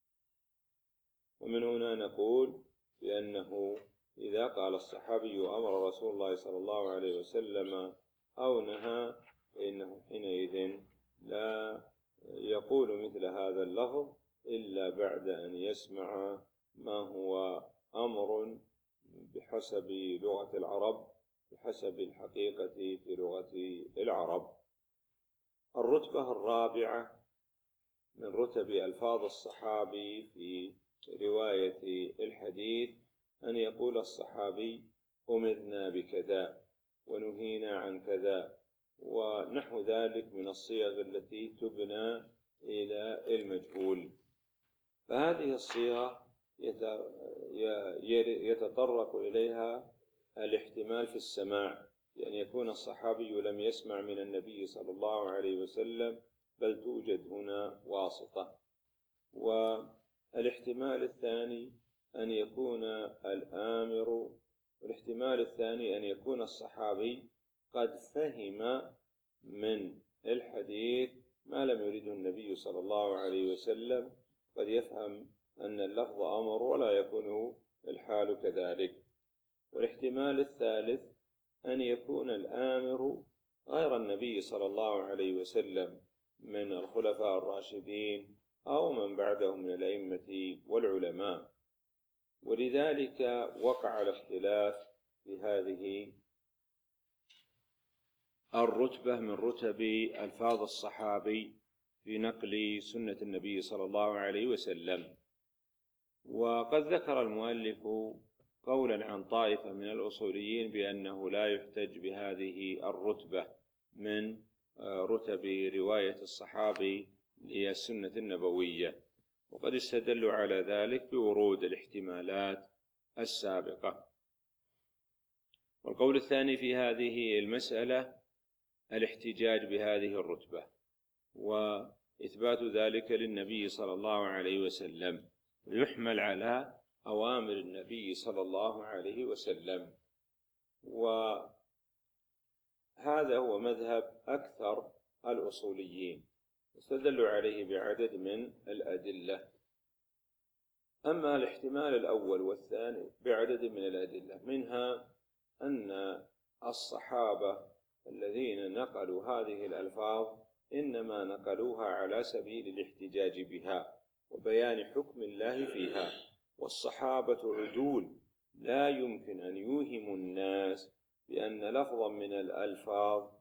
ومن هنا نقول بأنه إذا قال الصحابي أمر رسول الله صلى الله عليه وسلم أو نهى فإنه حينئذ لا يقول مثل هذا اللفظ إلا بعد أن يسمع ما هو أمر بحسب لغة العرب، بحسب الحقيقة في لغة العرب. الرتبة الرابعة من رتب ألفاظ الصحابي في رواية الحديث أن يقول الصحابي أمرنا بكذا، ونهينا عن كذا، ونحو ذلك من الصيغ التي تبنى إلى المجهول. فهذه الصيغة يتطرق إليها الاحتمال في السماع، لأن يكون الصحابي لم يسمع من النبي صلى الله عليه وسلم، بل توجد هنا واسطة. والاحتمال الثاني أن يكون الآمر والاحتمال الثاني أن يكون الصحابي قد فهم من الحديث ما لم يرده النبي صلى الله عليه وسلم، قد يفهم أن اللفظ أمر ولا يكون الحال كذلك. والاحتمال الثالث أن يكون الآمر غير النبي صلى الله عليه وسلم من الخلفاء الراشدين أو من بعدهم من الأئمة والعلماء، ولذلك وقع الاختلاف في هذه الرتبة من رتب ألفاظ الصحابي في نقل سنة النبي صلى الله عليه وسلم. وقد ذكر المؤلف قولا عن طائفة من الأصوليين بأنه لا يحتج بهذه الرتبة من رتب رواية الصحابي للسنة النبوية، وقد استدلوا على ذلك بورود الاحتمالات السابقة. والقول الثاني في هذه المسألة الاحتجاج بهذه الرتبة وإثبات ذلك للنبي صلى الله عليه وسلم، يحمل على أوامر النبي صلى الله عليه وسلم. وهذا هو مذهب أكثر الأصوليين، استدلوا عليه بعدد من الأدلة. أما الاحتمال الأول والثاني بعدد من الأدلة، منها أن الصحابة الذين نقلوا هذه الألفاظ إنما نقلوها على سبيل الاحتجاج بها وبيان حكم الله فيها، والصحابة عدول لا يمكن أن يوهموا الناس بأن لفظا من الألفاظ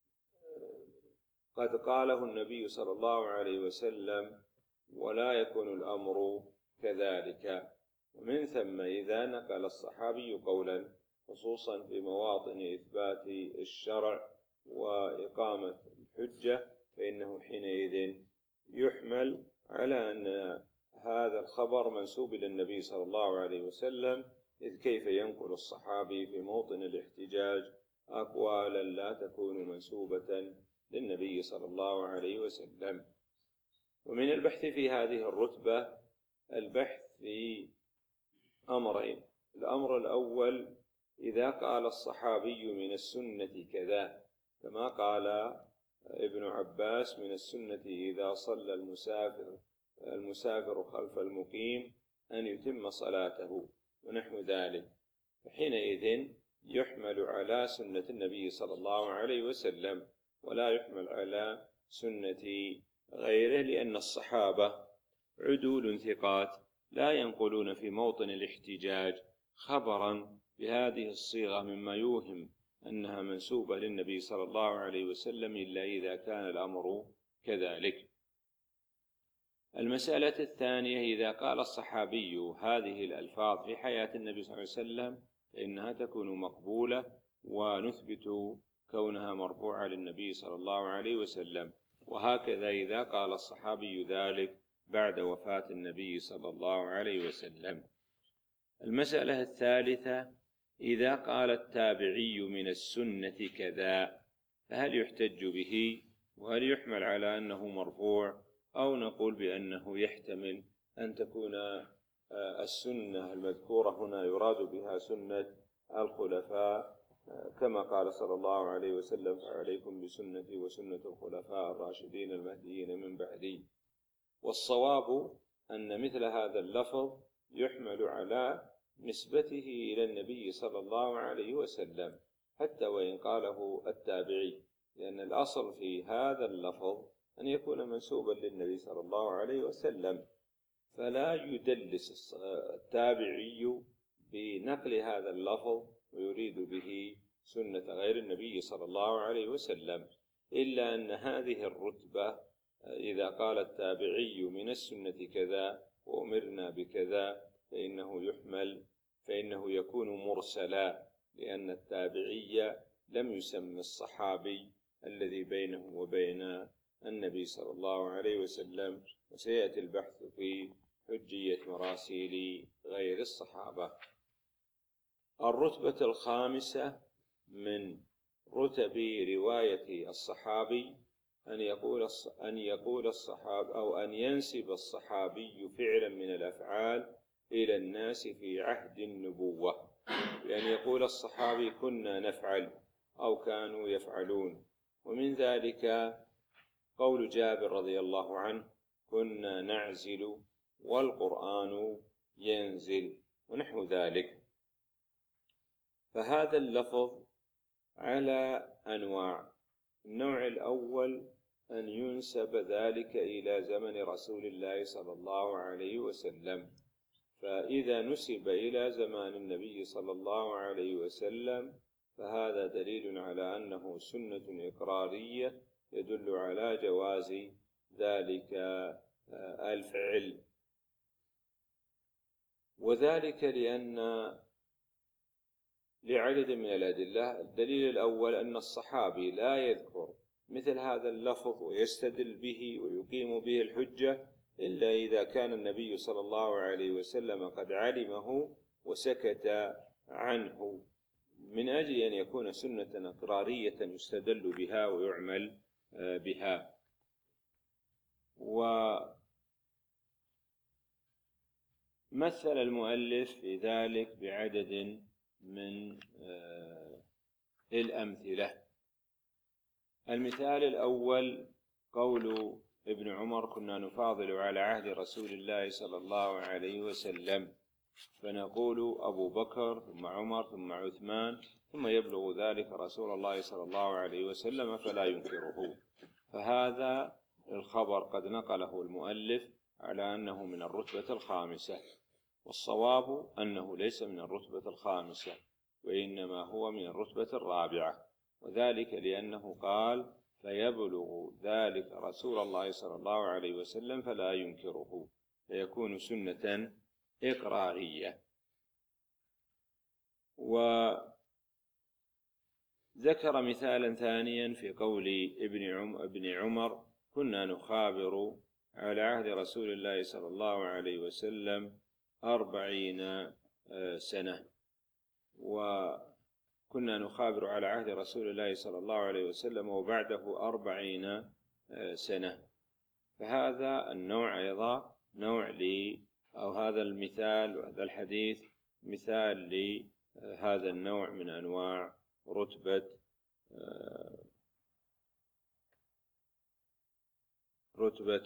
قد قاله النبي صلى الله عليه وسلم ولا يكون الأمر كذلك. ومن ثم إذا نقل الصحابي قولا خصوصا في مواطن إثبات الشرع وإقامة الحجة، فإنه حينئذ يحمل على أن هذا الخبر منسوب للنبي صلى الله عليه وسلم، إذ كيف ينقل الصحابي في موطن الاحتجاج أقوالا لا تكون منسوبة للنبي صلى الله عليه وسلم. ومن البحث في هذه الرتبة البحث في أمرين. الأمر الأول، إذا قال الصحابي من السنة كذا، كما قال ابن عباس من السنة إذا صلى المسافر المسافر خلف المقيم أن يتم صلاته ونحو ذلك، فحينئذ يحمل على سنة النبي صلى الله عليه وسلم ولا يحمل على سنة غيره، لأن الصحابة عدول ثقات لا ينقلون في موطن الاحتجاج خبرا بهذه الصيغة مما يوهم أنها منسوبة للنبي صلى الله عليه وسلم إلا إذا كان الأمر كذلك. المسألة الثانية، إذا قال الصحابي هذه الألفاظ في حياة النبي صلى الله عليه وسلم فإنها تكون مقبولة ونثبت كونها مرفوعة للنبي صلى الله عليه وسلم، وهكذا إذا قال الصحابي ذلك بعد وفاة النبي صلى الله عليه وسلم. المسألة الثالثة، إذا قال التابعي من السنة كذا، فهل يحتج به وهل يحمل على أنه مرفوع، أو نقول بأنه يحتمل أن تكون السنة المذكورة هنا يراد بها سنة الخلفاء، كما قال صلى الله عليه وسلم فعليكم بسنتي وسنة الخلفاء الراشدين المهديين من بعدي. والصواب أن مثل هذا اللفظ يحمل على نسبته إلى النبي صلى الله عليه وسلم حتى وإن قاله التابعي، لأن الأصل في هذا اللفظ أن يكون منسوبا للنبي صلى الله عليه وسلم، فلا يدلس التابعي بنقل هذا اللفظ ويريد به سنة غير النبي صلى الله عليه وسلم، إلا أن هذه الرتبة إذا قال التابعي من السنة كذا وأمرنا بكذا فإنه يحمل فإنه يكون مرسلا، لأن التابعي لم يسمى الصحابي الذي بينه وبين النبي صلى الله عليه وسلم، وسيأتي البحث في حجية مراسيل غير الصحابة. الرتبة الخامسة من رتب رواية الصحابي أن يقول أن يقول الصحابي أو أن ينسب الصحابي فعلا من الأفعال إلى الناس في عهد النبوة، بأن يقول الصحابي كنا نفعل أو كانوا يفعلون. ومن ذلك قول جابر رضي الله عنه كنا نعزل والقرآن ينزل ونحو ذلك. فهذا اللفظ على أنواع. النوع الأول أن ينسب ذلك إلى زمن رسول الله صلى الله عليه وسلم، فإذا نسب إلى زمان النبي صلى الله عليه وسلم فهذا دليل على أنه سنة إقرارية يدل على جواز ذلك الفعل. وذلك لأن لعدد من الأدلة. الدليل الأول أن الصحابي لا يذكر مثل هذا اللفظ ويستدل به ويقيم به الحجة إلا إذا كان النبي صلى الله عليه وسلم قد علمه وسكت عنه، من أجل أن يكون سنة إقرارية يستدل بها ويعمل بها. ومثل المؤلف في ذلك بعدد من الأمثلة. المثال الأول قول ابن عمر كنا نفاضل على عهد رسول الله صلى الله عليه وسلم، فنقول أبو بكر ثم عمر ثم عثمان ثم يبلغ ذلك رسول الله صلى الله عليه وسلم فلا ينكره. فهذا الخبر قد نقله المؤلف على أنه من الرتبة الخامسة، والصواب أنه ليس من الرتبة الخامسة وإنما هو من الرتبة الرابعة، وذلك لأنه قال فيبلغ ذلك رسول الله صلى الله عليه وسلم فلا ينكره، فيكون سنة إقرارية. وذكر مثالا ثانيا في قول ابن عمر كنا نخابر على عهد رسول الله صلى الله عليه وسلم أربعين سنة، وكنا نخابر على عهد رسول الله صلى الله عليه وسلم وبعده أربعين سنة. فهذا النوع أيضا نوع لي أو هذا المثال وهذا الحديث مثال لهذا النوع من أنواع رتبة رتبة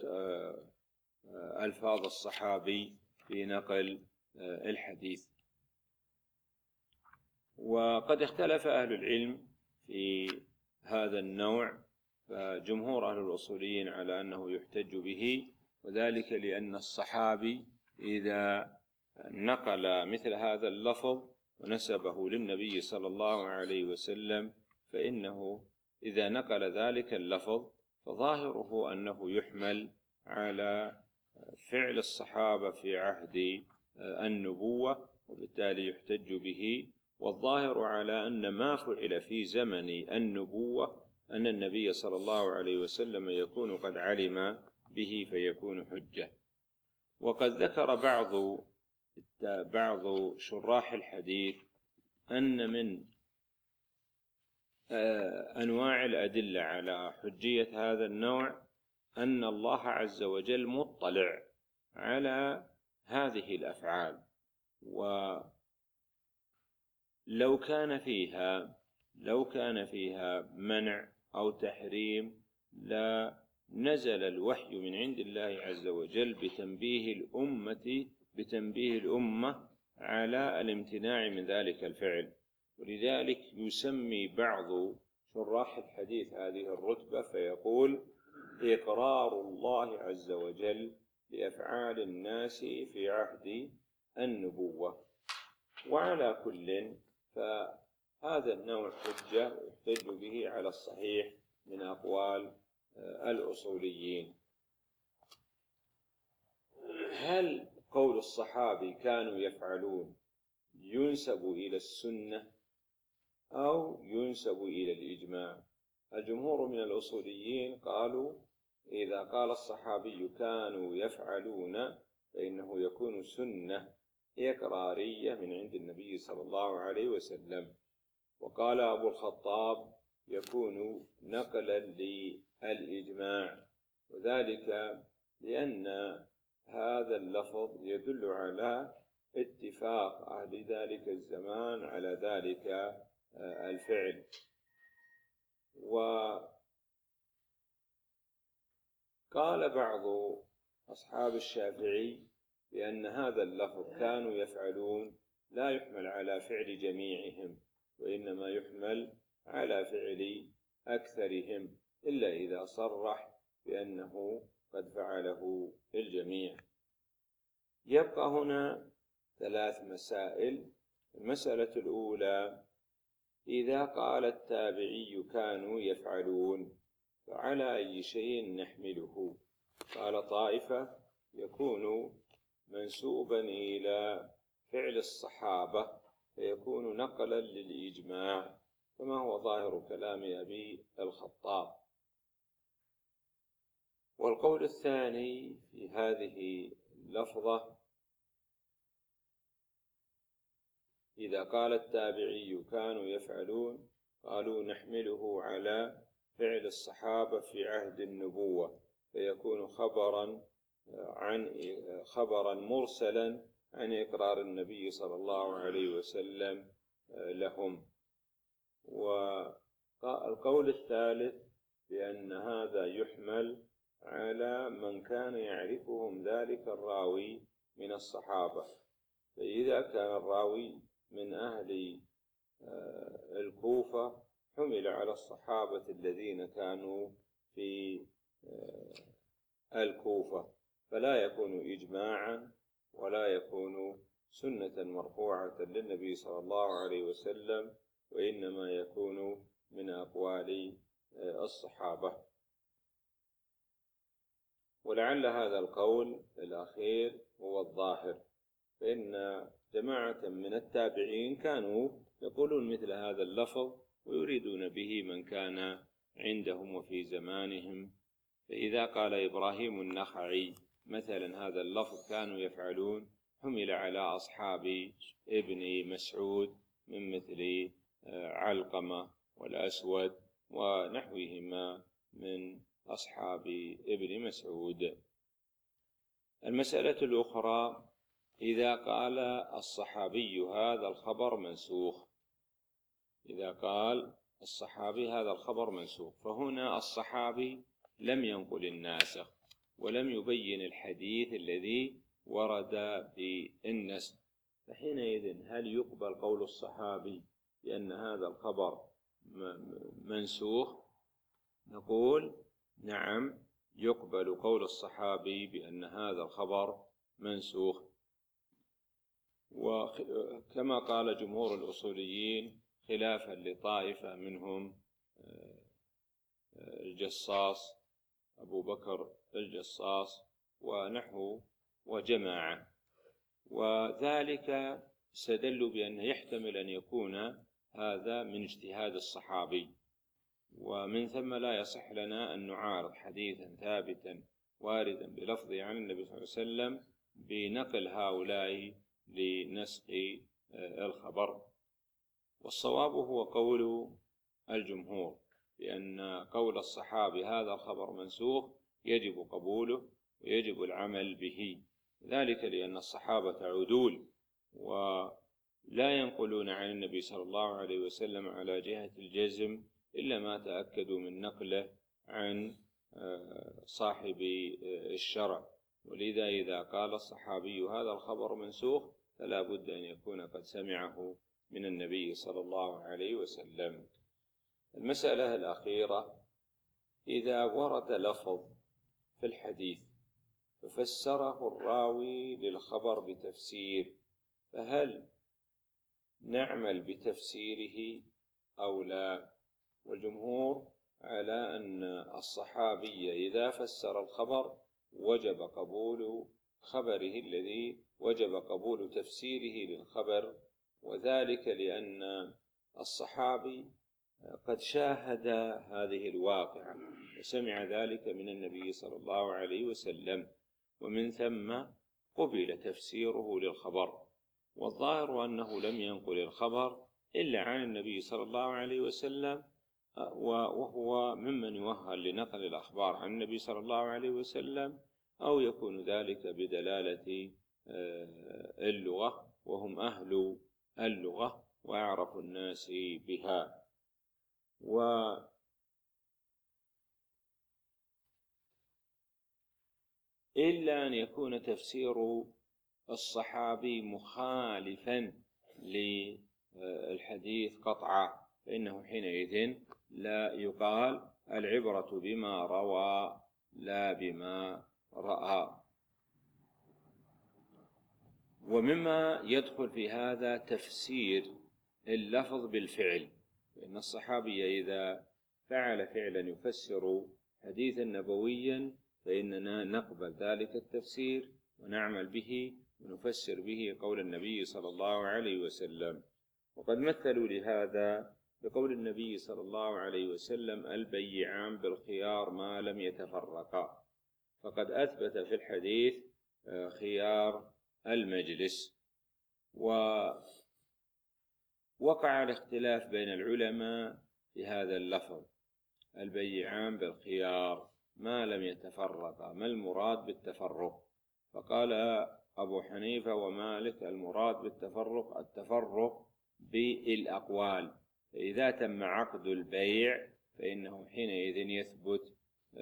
ألفاظ الصحابي في نقل الحديث. وقد اختلف أهل العلم في هذا النوع، فجمهور أهل الأصوليين على أنه يحتج به، وذلك لأن الصحابي إذا نقل مثل هذا اللفظ ونسبه للنبي صلى الله عليه وسلم فإنه إذا نقل ذلك اللفظ فظاهره أنه يحمل على فعل الصحابة في عهد النبوة، وبالتالي يحتج به. والظاهر على أن ما فعل في زمن النبوة أن النبي صلى الله عليه وسلم يكون قد علم به فيكون حجة. وقد ذكر بعض بعض شراح الحديث أن من أنواع الأدلة على حجية هذا النوع أن الله عز وجل مطلع على هذه الأفعال، ولو كان فيها لو كان فيها منع أو تحريم لا نزل الوحي من عند الله عز وجل بتنبيه الأمة بتنبيه الأمة على الامتناع من ذلك الفعل. ولذلك يسمي بعض شراح الحديث هذه الرتبة فيقول إقرار الله عز وجل بأفعال الناس في عهد النبوة. وعلى كل فهذا النوع حجة يحتج به على الصحيح من أقوال الأصوليين. هل قول الصحابي كانوا يفعلون ينسب إلى السنة أو ينسب إلى الإجماع. الجمهور من الأصوليين قالوا إذا قال الصحابي كانوا يفعلون فإنه يكون سنة إقرارية من عند النبي صلى الله عليه وسلم. وقال أبو الخطاب يكون نقلا للإجماع، وذلك لأن هذا اللفظ يدل على اتفاق أهل ذلك الزمان على ذلك الفعل. وقال بعض أصحاب الشافعي بأن هذا اللفظ كانوا يفعلون لا يحمل على فعل جميعهم، وإنما يحمل على فعل أكثرهم، إلا إذا صرح بأنه قد فعله الجميع. يبقى هنا ثلاث مسائل. المسألة الأولى: إذا قال التابعي كانوا يفعلون فعلى أي شيء نحمله؟ قال طائفة يكون منسوبا إلى فعل الصحابة فيكون نقلا للإجماع، كما هو ظاهر كلام أبي الخطاب. والقول الثاني في هذه اللفظة: إذا قال التابعي كانوا يفعلون قالوا نحمله على فعل الصحابة في عهد النبوة فيكون خبرا عن خبرا مرسلا عن إقرار النبي صلى الله عليه وسلم لهم. والقول الثالث بأن هذا يحمل على من كان يعرفهم ذلك الراوي من الصحابة، فإذا كان الراوي من أهل الكوفة حمل على الصحابة الذين كانوا في الكوفة، فلا يكون إجماعا ولا يكون سنة مرفوعة للنبي صلى الله عليه وسلم، وإنما يكون من أقوال الصحابة. ولعل هذا القول الأخير هو الظاهر، فإن جماعة من التابعين كانوا يقولون مثل هذا اللفظ ويريدون به من كان عندهم وفي زمانهم. فإذا قال إبراهيم النخعي مثلا هذا اللفظ كانوا يفعلون حمل على أصحاب ابن مسعود من مثل علقمة والأسود ونحوهما من أصحاب ابن مسعود. المسألة الأخرى: إذا قال الصحابي هذا الخبر منسوخ، إذا قال الصحابي هذا الخبر منسوخ، فهنا الصحابي لم ينقل الناسخ ولم يبين الحديث الذي ورد بالنسخ، فحينئذ هل يقبل قول الصحابي بأن هذا الخبر منسوخ؟ نقول نعم، يقبل قول الصحابي بأن هذا الخبر منسوخ. وكما قال جمهور الأصوليين خلافا لطائفة منهم الجصاص أبو بكر الجصاص ونحو وجماعة، وذلك استدلوا بأنه يحتمل أن يكون هذا من اجتهاد الصحابي، ومن ثم لا يصح لنا أن نعارض حديثا ثابتا واردا بلفظه عن النبي صلى الله عليه وسلم بنقل هؤلاء لنسخ الخبر. والصواب هو قول الجمهور بأن قول الصحابي هذا الخبر منسوخ يجب قبوله ويجب العمل به، ذلك لأن الصحابة عدول ولا ينقلون عن النبي صلى الله عليه وسلم على جهة الجزم إلا ما تأكدوا من نقله عن صاحب الشرع. ولذا إذا قال الصحابي هذا الخبر منسوخ فلا بد أن يكون قد سمعه من النبي صلى الله عليه وسلم. المسألة الأخيرة: إذا ورد لفظ في الحديث ففسره الراوي للخبر بتفسير، فهل نعمل بتفسيره أو لا؟ والجمهور على أن الصحابي إذا فسر الخبر وجب قبول خبره الذي وجب قبول تفسيره للخبر، وذلك لأن الصحابي قد شاهد هذه الواقعة وسمع ذلك من النبي صلى الله عليه وسلم، ومن ثم قبل تفسيره للخبر. والظاهر أنه لم ينقل الخبر إلا عن النبي صلى الله عليه وسلم، وهو ممن يؤهل لنقل الأخبار عن النبي صلى الله عليه وسلم، أو يكون ذلك بدلالة اللغة، وهم أهل اللغة وأعرف الناس بها. و إلا أن يكون تفسير الصحابي مخالفا للحديث قطعا، فإنه حينئذ لا يقال العبرة بما روى لا بما رأى. ومما يدخل في هذا تفسير اللفظ بالفعل، فإن الصحابي إذا فعل فعلا يفسر حديثا نبويا فإننا نقبل ذلك التفسير ونعمل به ونفسر به قول النبي صلى الله عليه وسلم. وقد مثلوا لهذا بقول النبي صلى الله عليه وسلم: البيعان بالخيار ما لم يتفرقا. فقد أثبت في الحديث خيار المجلس. ووقع الاختلاف بين العلماء في هذا اللفظ: البيعان بالخيار ما لم يتفرقا، ما المراد بالتفرق؟ فقال أبو حنيفة ومالك: المراد بالتفرق التفرق بالأقوال، فإذا تم عقد البيع فإنه حينئذ يثبت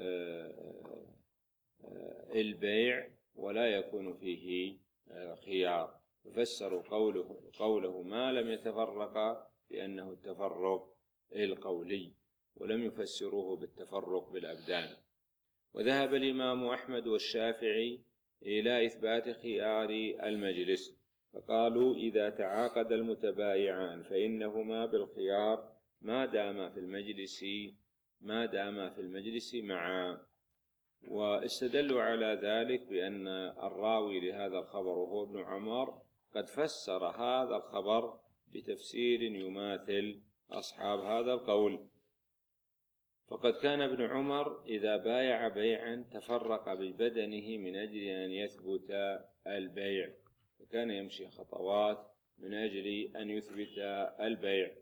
البيع ولا يكون فيه خيار. ففسروا قوله, قوله ما لم يتفرقا بأنه التفرق القولي، ولم يفسروه بالتفرق بالأبدان. وذهب الإمام أحمد والشافعي إلى إثبات خيار المجلس، فقالوا: إذا تعاقد المتبايعان فإنهما بالخيار ما داما في المجلس ما داما في المجلس معا. واستدلوا على ذلك بأن الراوي لهذا الخبر وهو ابن عمر قد فسر هذا الخبر بتفسير يماثل أصحاب هذا القول. فقد كان ابن عمر إذا بايع بيعا تفرق ببدنه من أجل أن يثبت البيع، فكان يمشي خطوات من أجل أن يثبت البيع.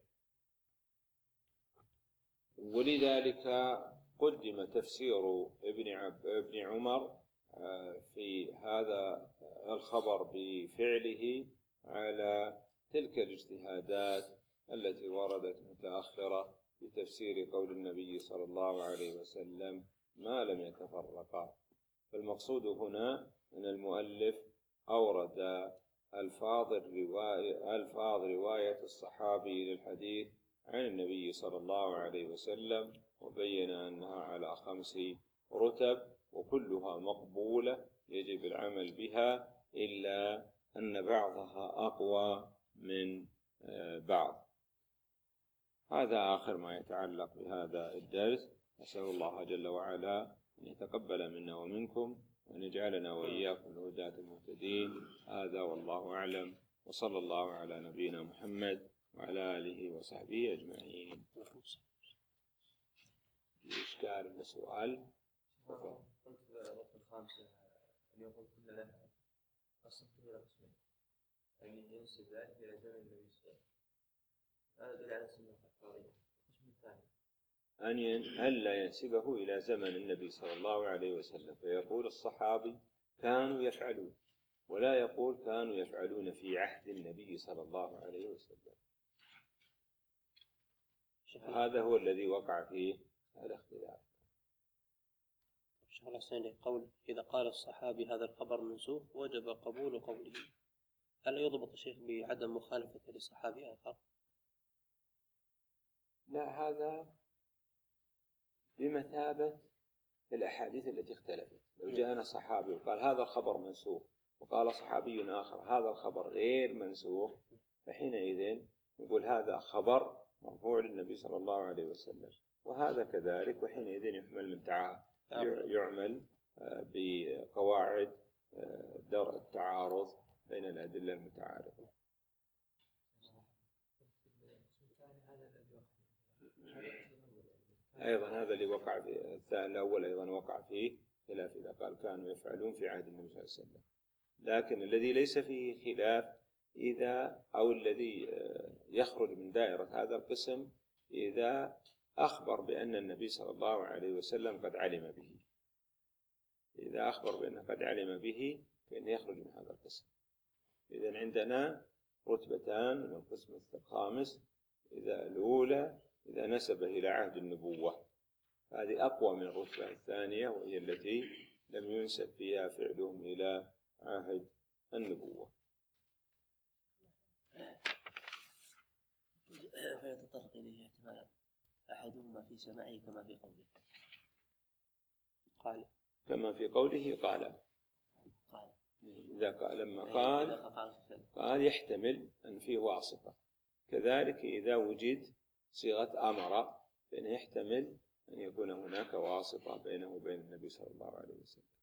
ولذلك قدم تفسير ابن ابن عمر في هذا الخبر بفعله على تلك الاجتهادات التي وردت متأخرة بتفسير قول النبي صلى الله عليه وسلم ما لم يتفرقا. فالمقصود هنا أن المؤلف أورد ألفاظ الرواية, ألفاظ رواية الصحابي للحديث عن النبي صلى الله عليه وسلم، وبين أنها على خمس رتب وكلها مقبولة يجب العمل بها، إلا أن بعضها أقوى من بعض. هذا آخر ما يتعلق بهذا الدرس. أسأل الله جل وعلا أن يتقبل منا ومنكم وأن يجعلنا وإياكم الهداة المهتدين. هذا والله أعلم، وصلى الله على نبينا محمد وعلى آله وصحبه أجمعين. إشكال ولا سؤال؟ قلت الرقم الخامسة أن يقول كل له قسمت إلى قسمين، أن ينسب ذلك إلى زمن النبي صلى الله عليه وسلم، هذا دليل على سنة القضية. القسم الثاني أن ألا ينسبه إلى زمن النبي صلى الله عليه وسلم، فيقول الصحابي كانوا يفعلون، ولا يقول كانوا يفعلون في عهد النبي صلى الله عليه وسلم. هذا هو الذي وقع فيه الاختلاف. شيخ الحسين قول إذا قال الصحابي هذا الخبر منسوخ وجب قبول قوله، هل يضبط الشيخ بعدم مخالفة لصحابي آخر؟ لا، هذا بمثابة الأحاديث التي اختلفت. لو جاءنا صحابي وقال هذا الخبر منسوخ، وقال صحابي آخر هذا الخبر غير منسوخ، فحينئذ نقول هذا خبر مرفوع للنبي صلى الله عليه وسلم، وهذا كذلك، وحينئذ يحمل من تعالى يعمل بقواعد درء التعارض بين الأدلة المتعارضة. أيضا هذا اللي وقع في الثاني الأول أيضا وقع فيه خلاف، إذا قال كانوا يفعلون في عهد النبي صلى الله عليه وسلم. لكن الذي ليس فيه خلاف إذا أو الذي يخرج من دائرة هذا القسم إذا أخبر بأن النبي صلى الله عليه وسلم قد علم به، إذا أخبر بأنه قد علم به فإنه يخرج من هذا القسم. إذن عندنا رتبتان من القسم الخامس. إذا الأولى إذا نسب إلى عهد النبوة، هذه أقوى من الرتبة الثانية وهي التي لم ينسب فيها فعلهم إلى عهد النبوة. فيتطرق إليه احتمال أحدهما في سماعه كما في قوله قال كما في قوله قال قال إذا قال لما قال قال يحتمل أن فيه واسطة. كذلك إذا وجد صيغة أمر فإنه يحتمل أن يكون هناك واسطة بينه وبين النبي صلى الله عليه وسلم.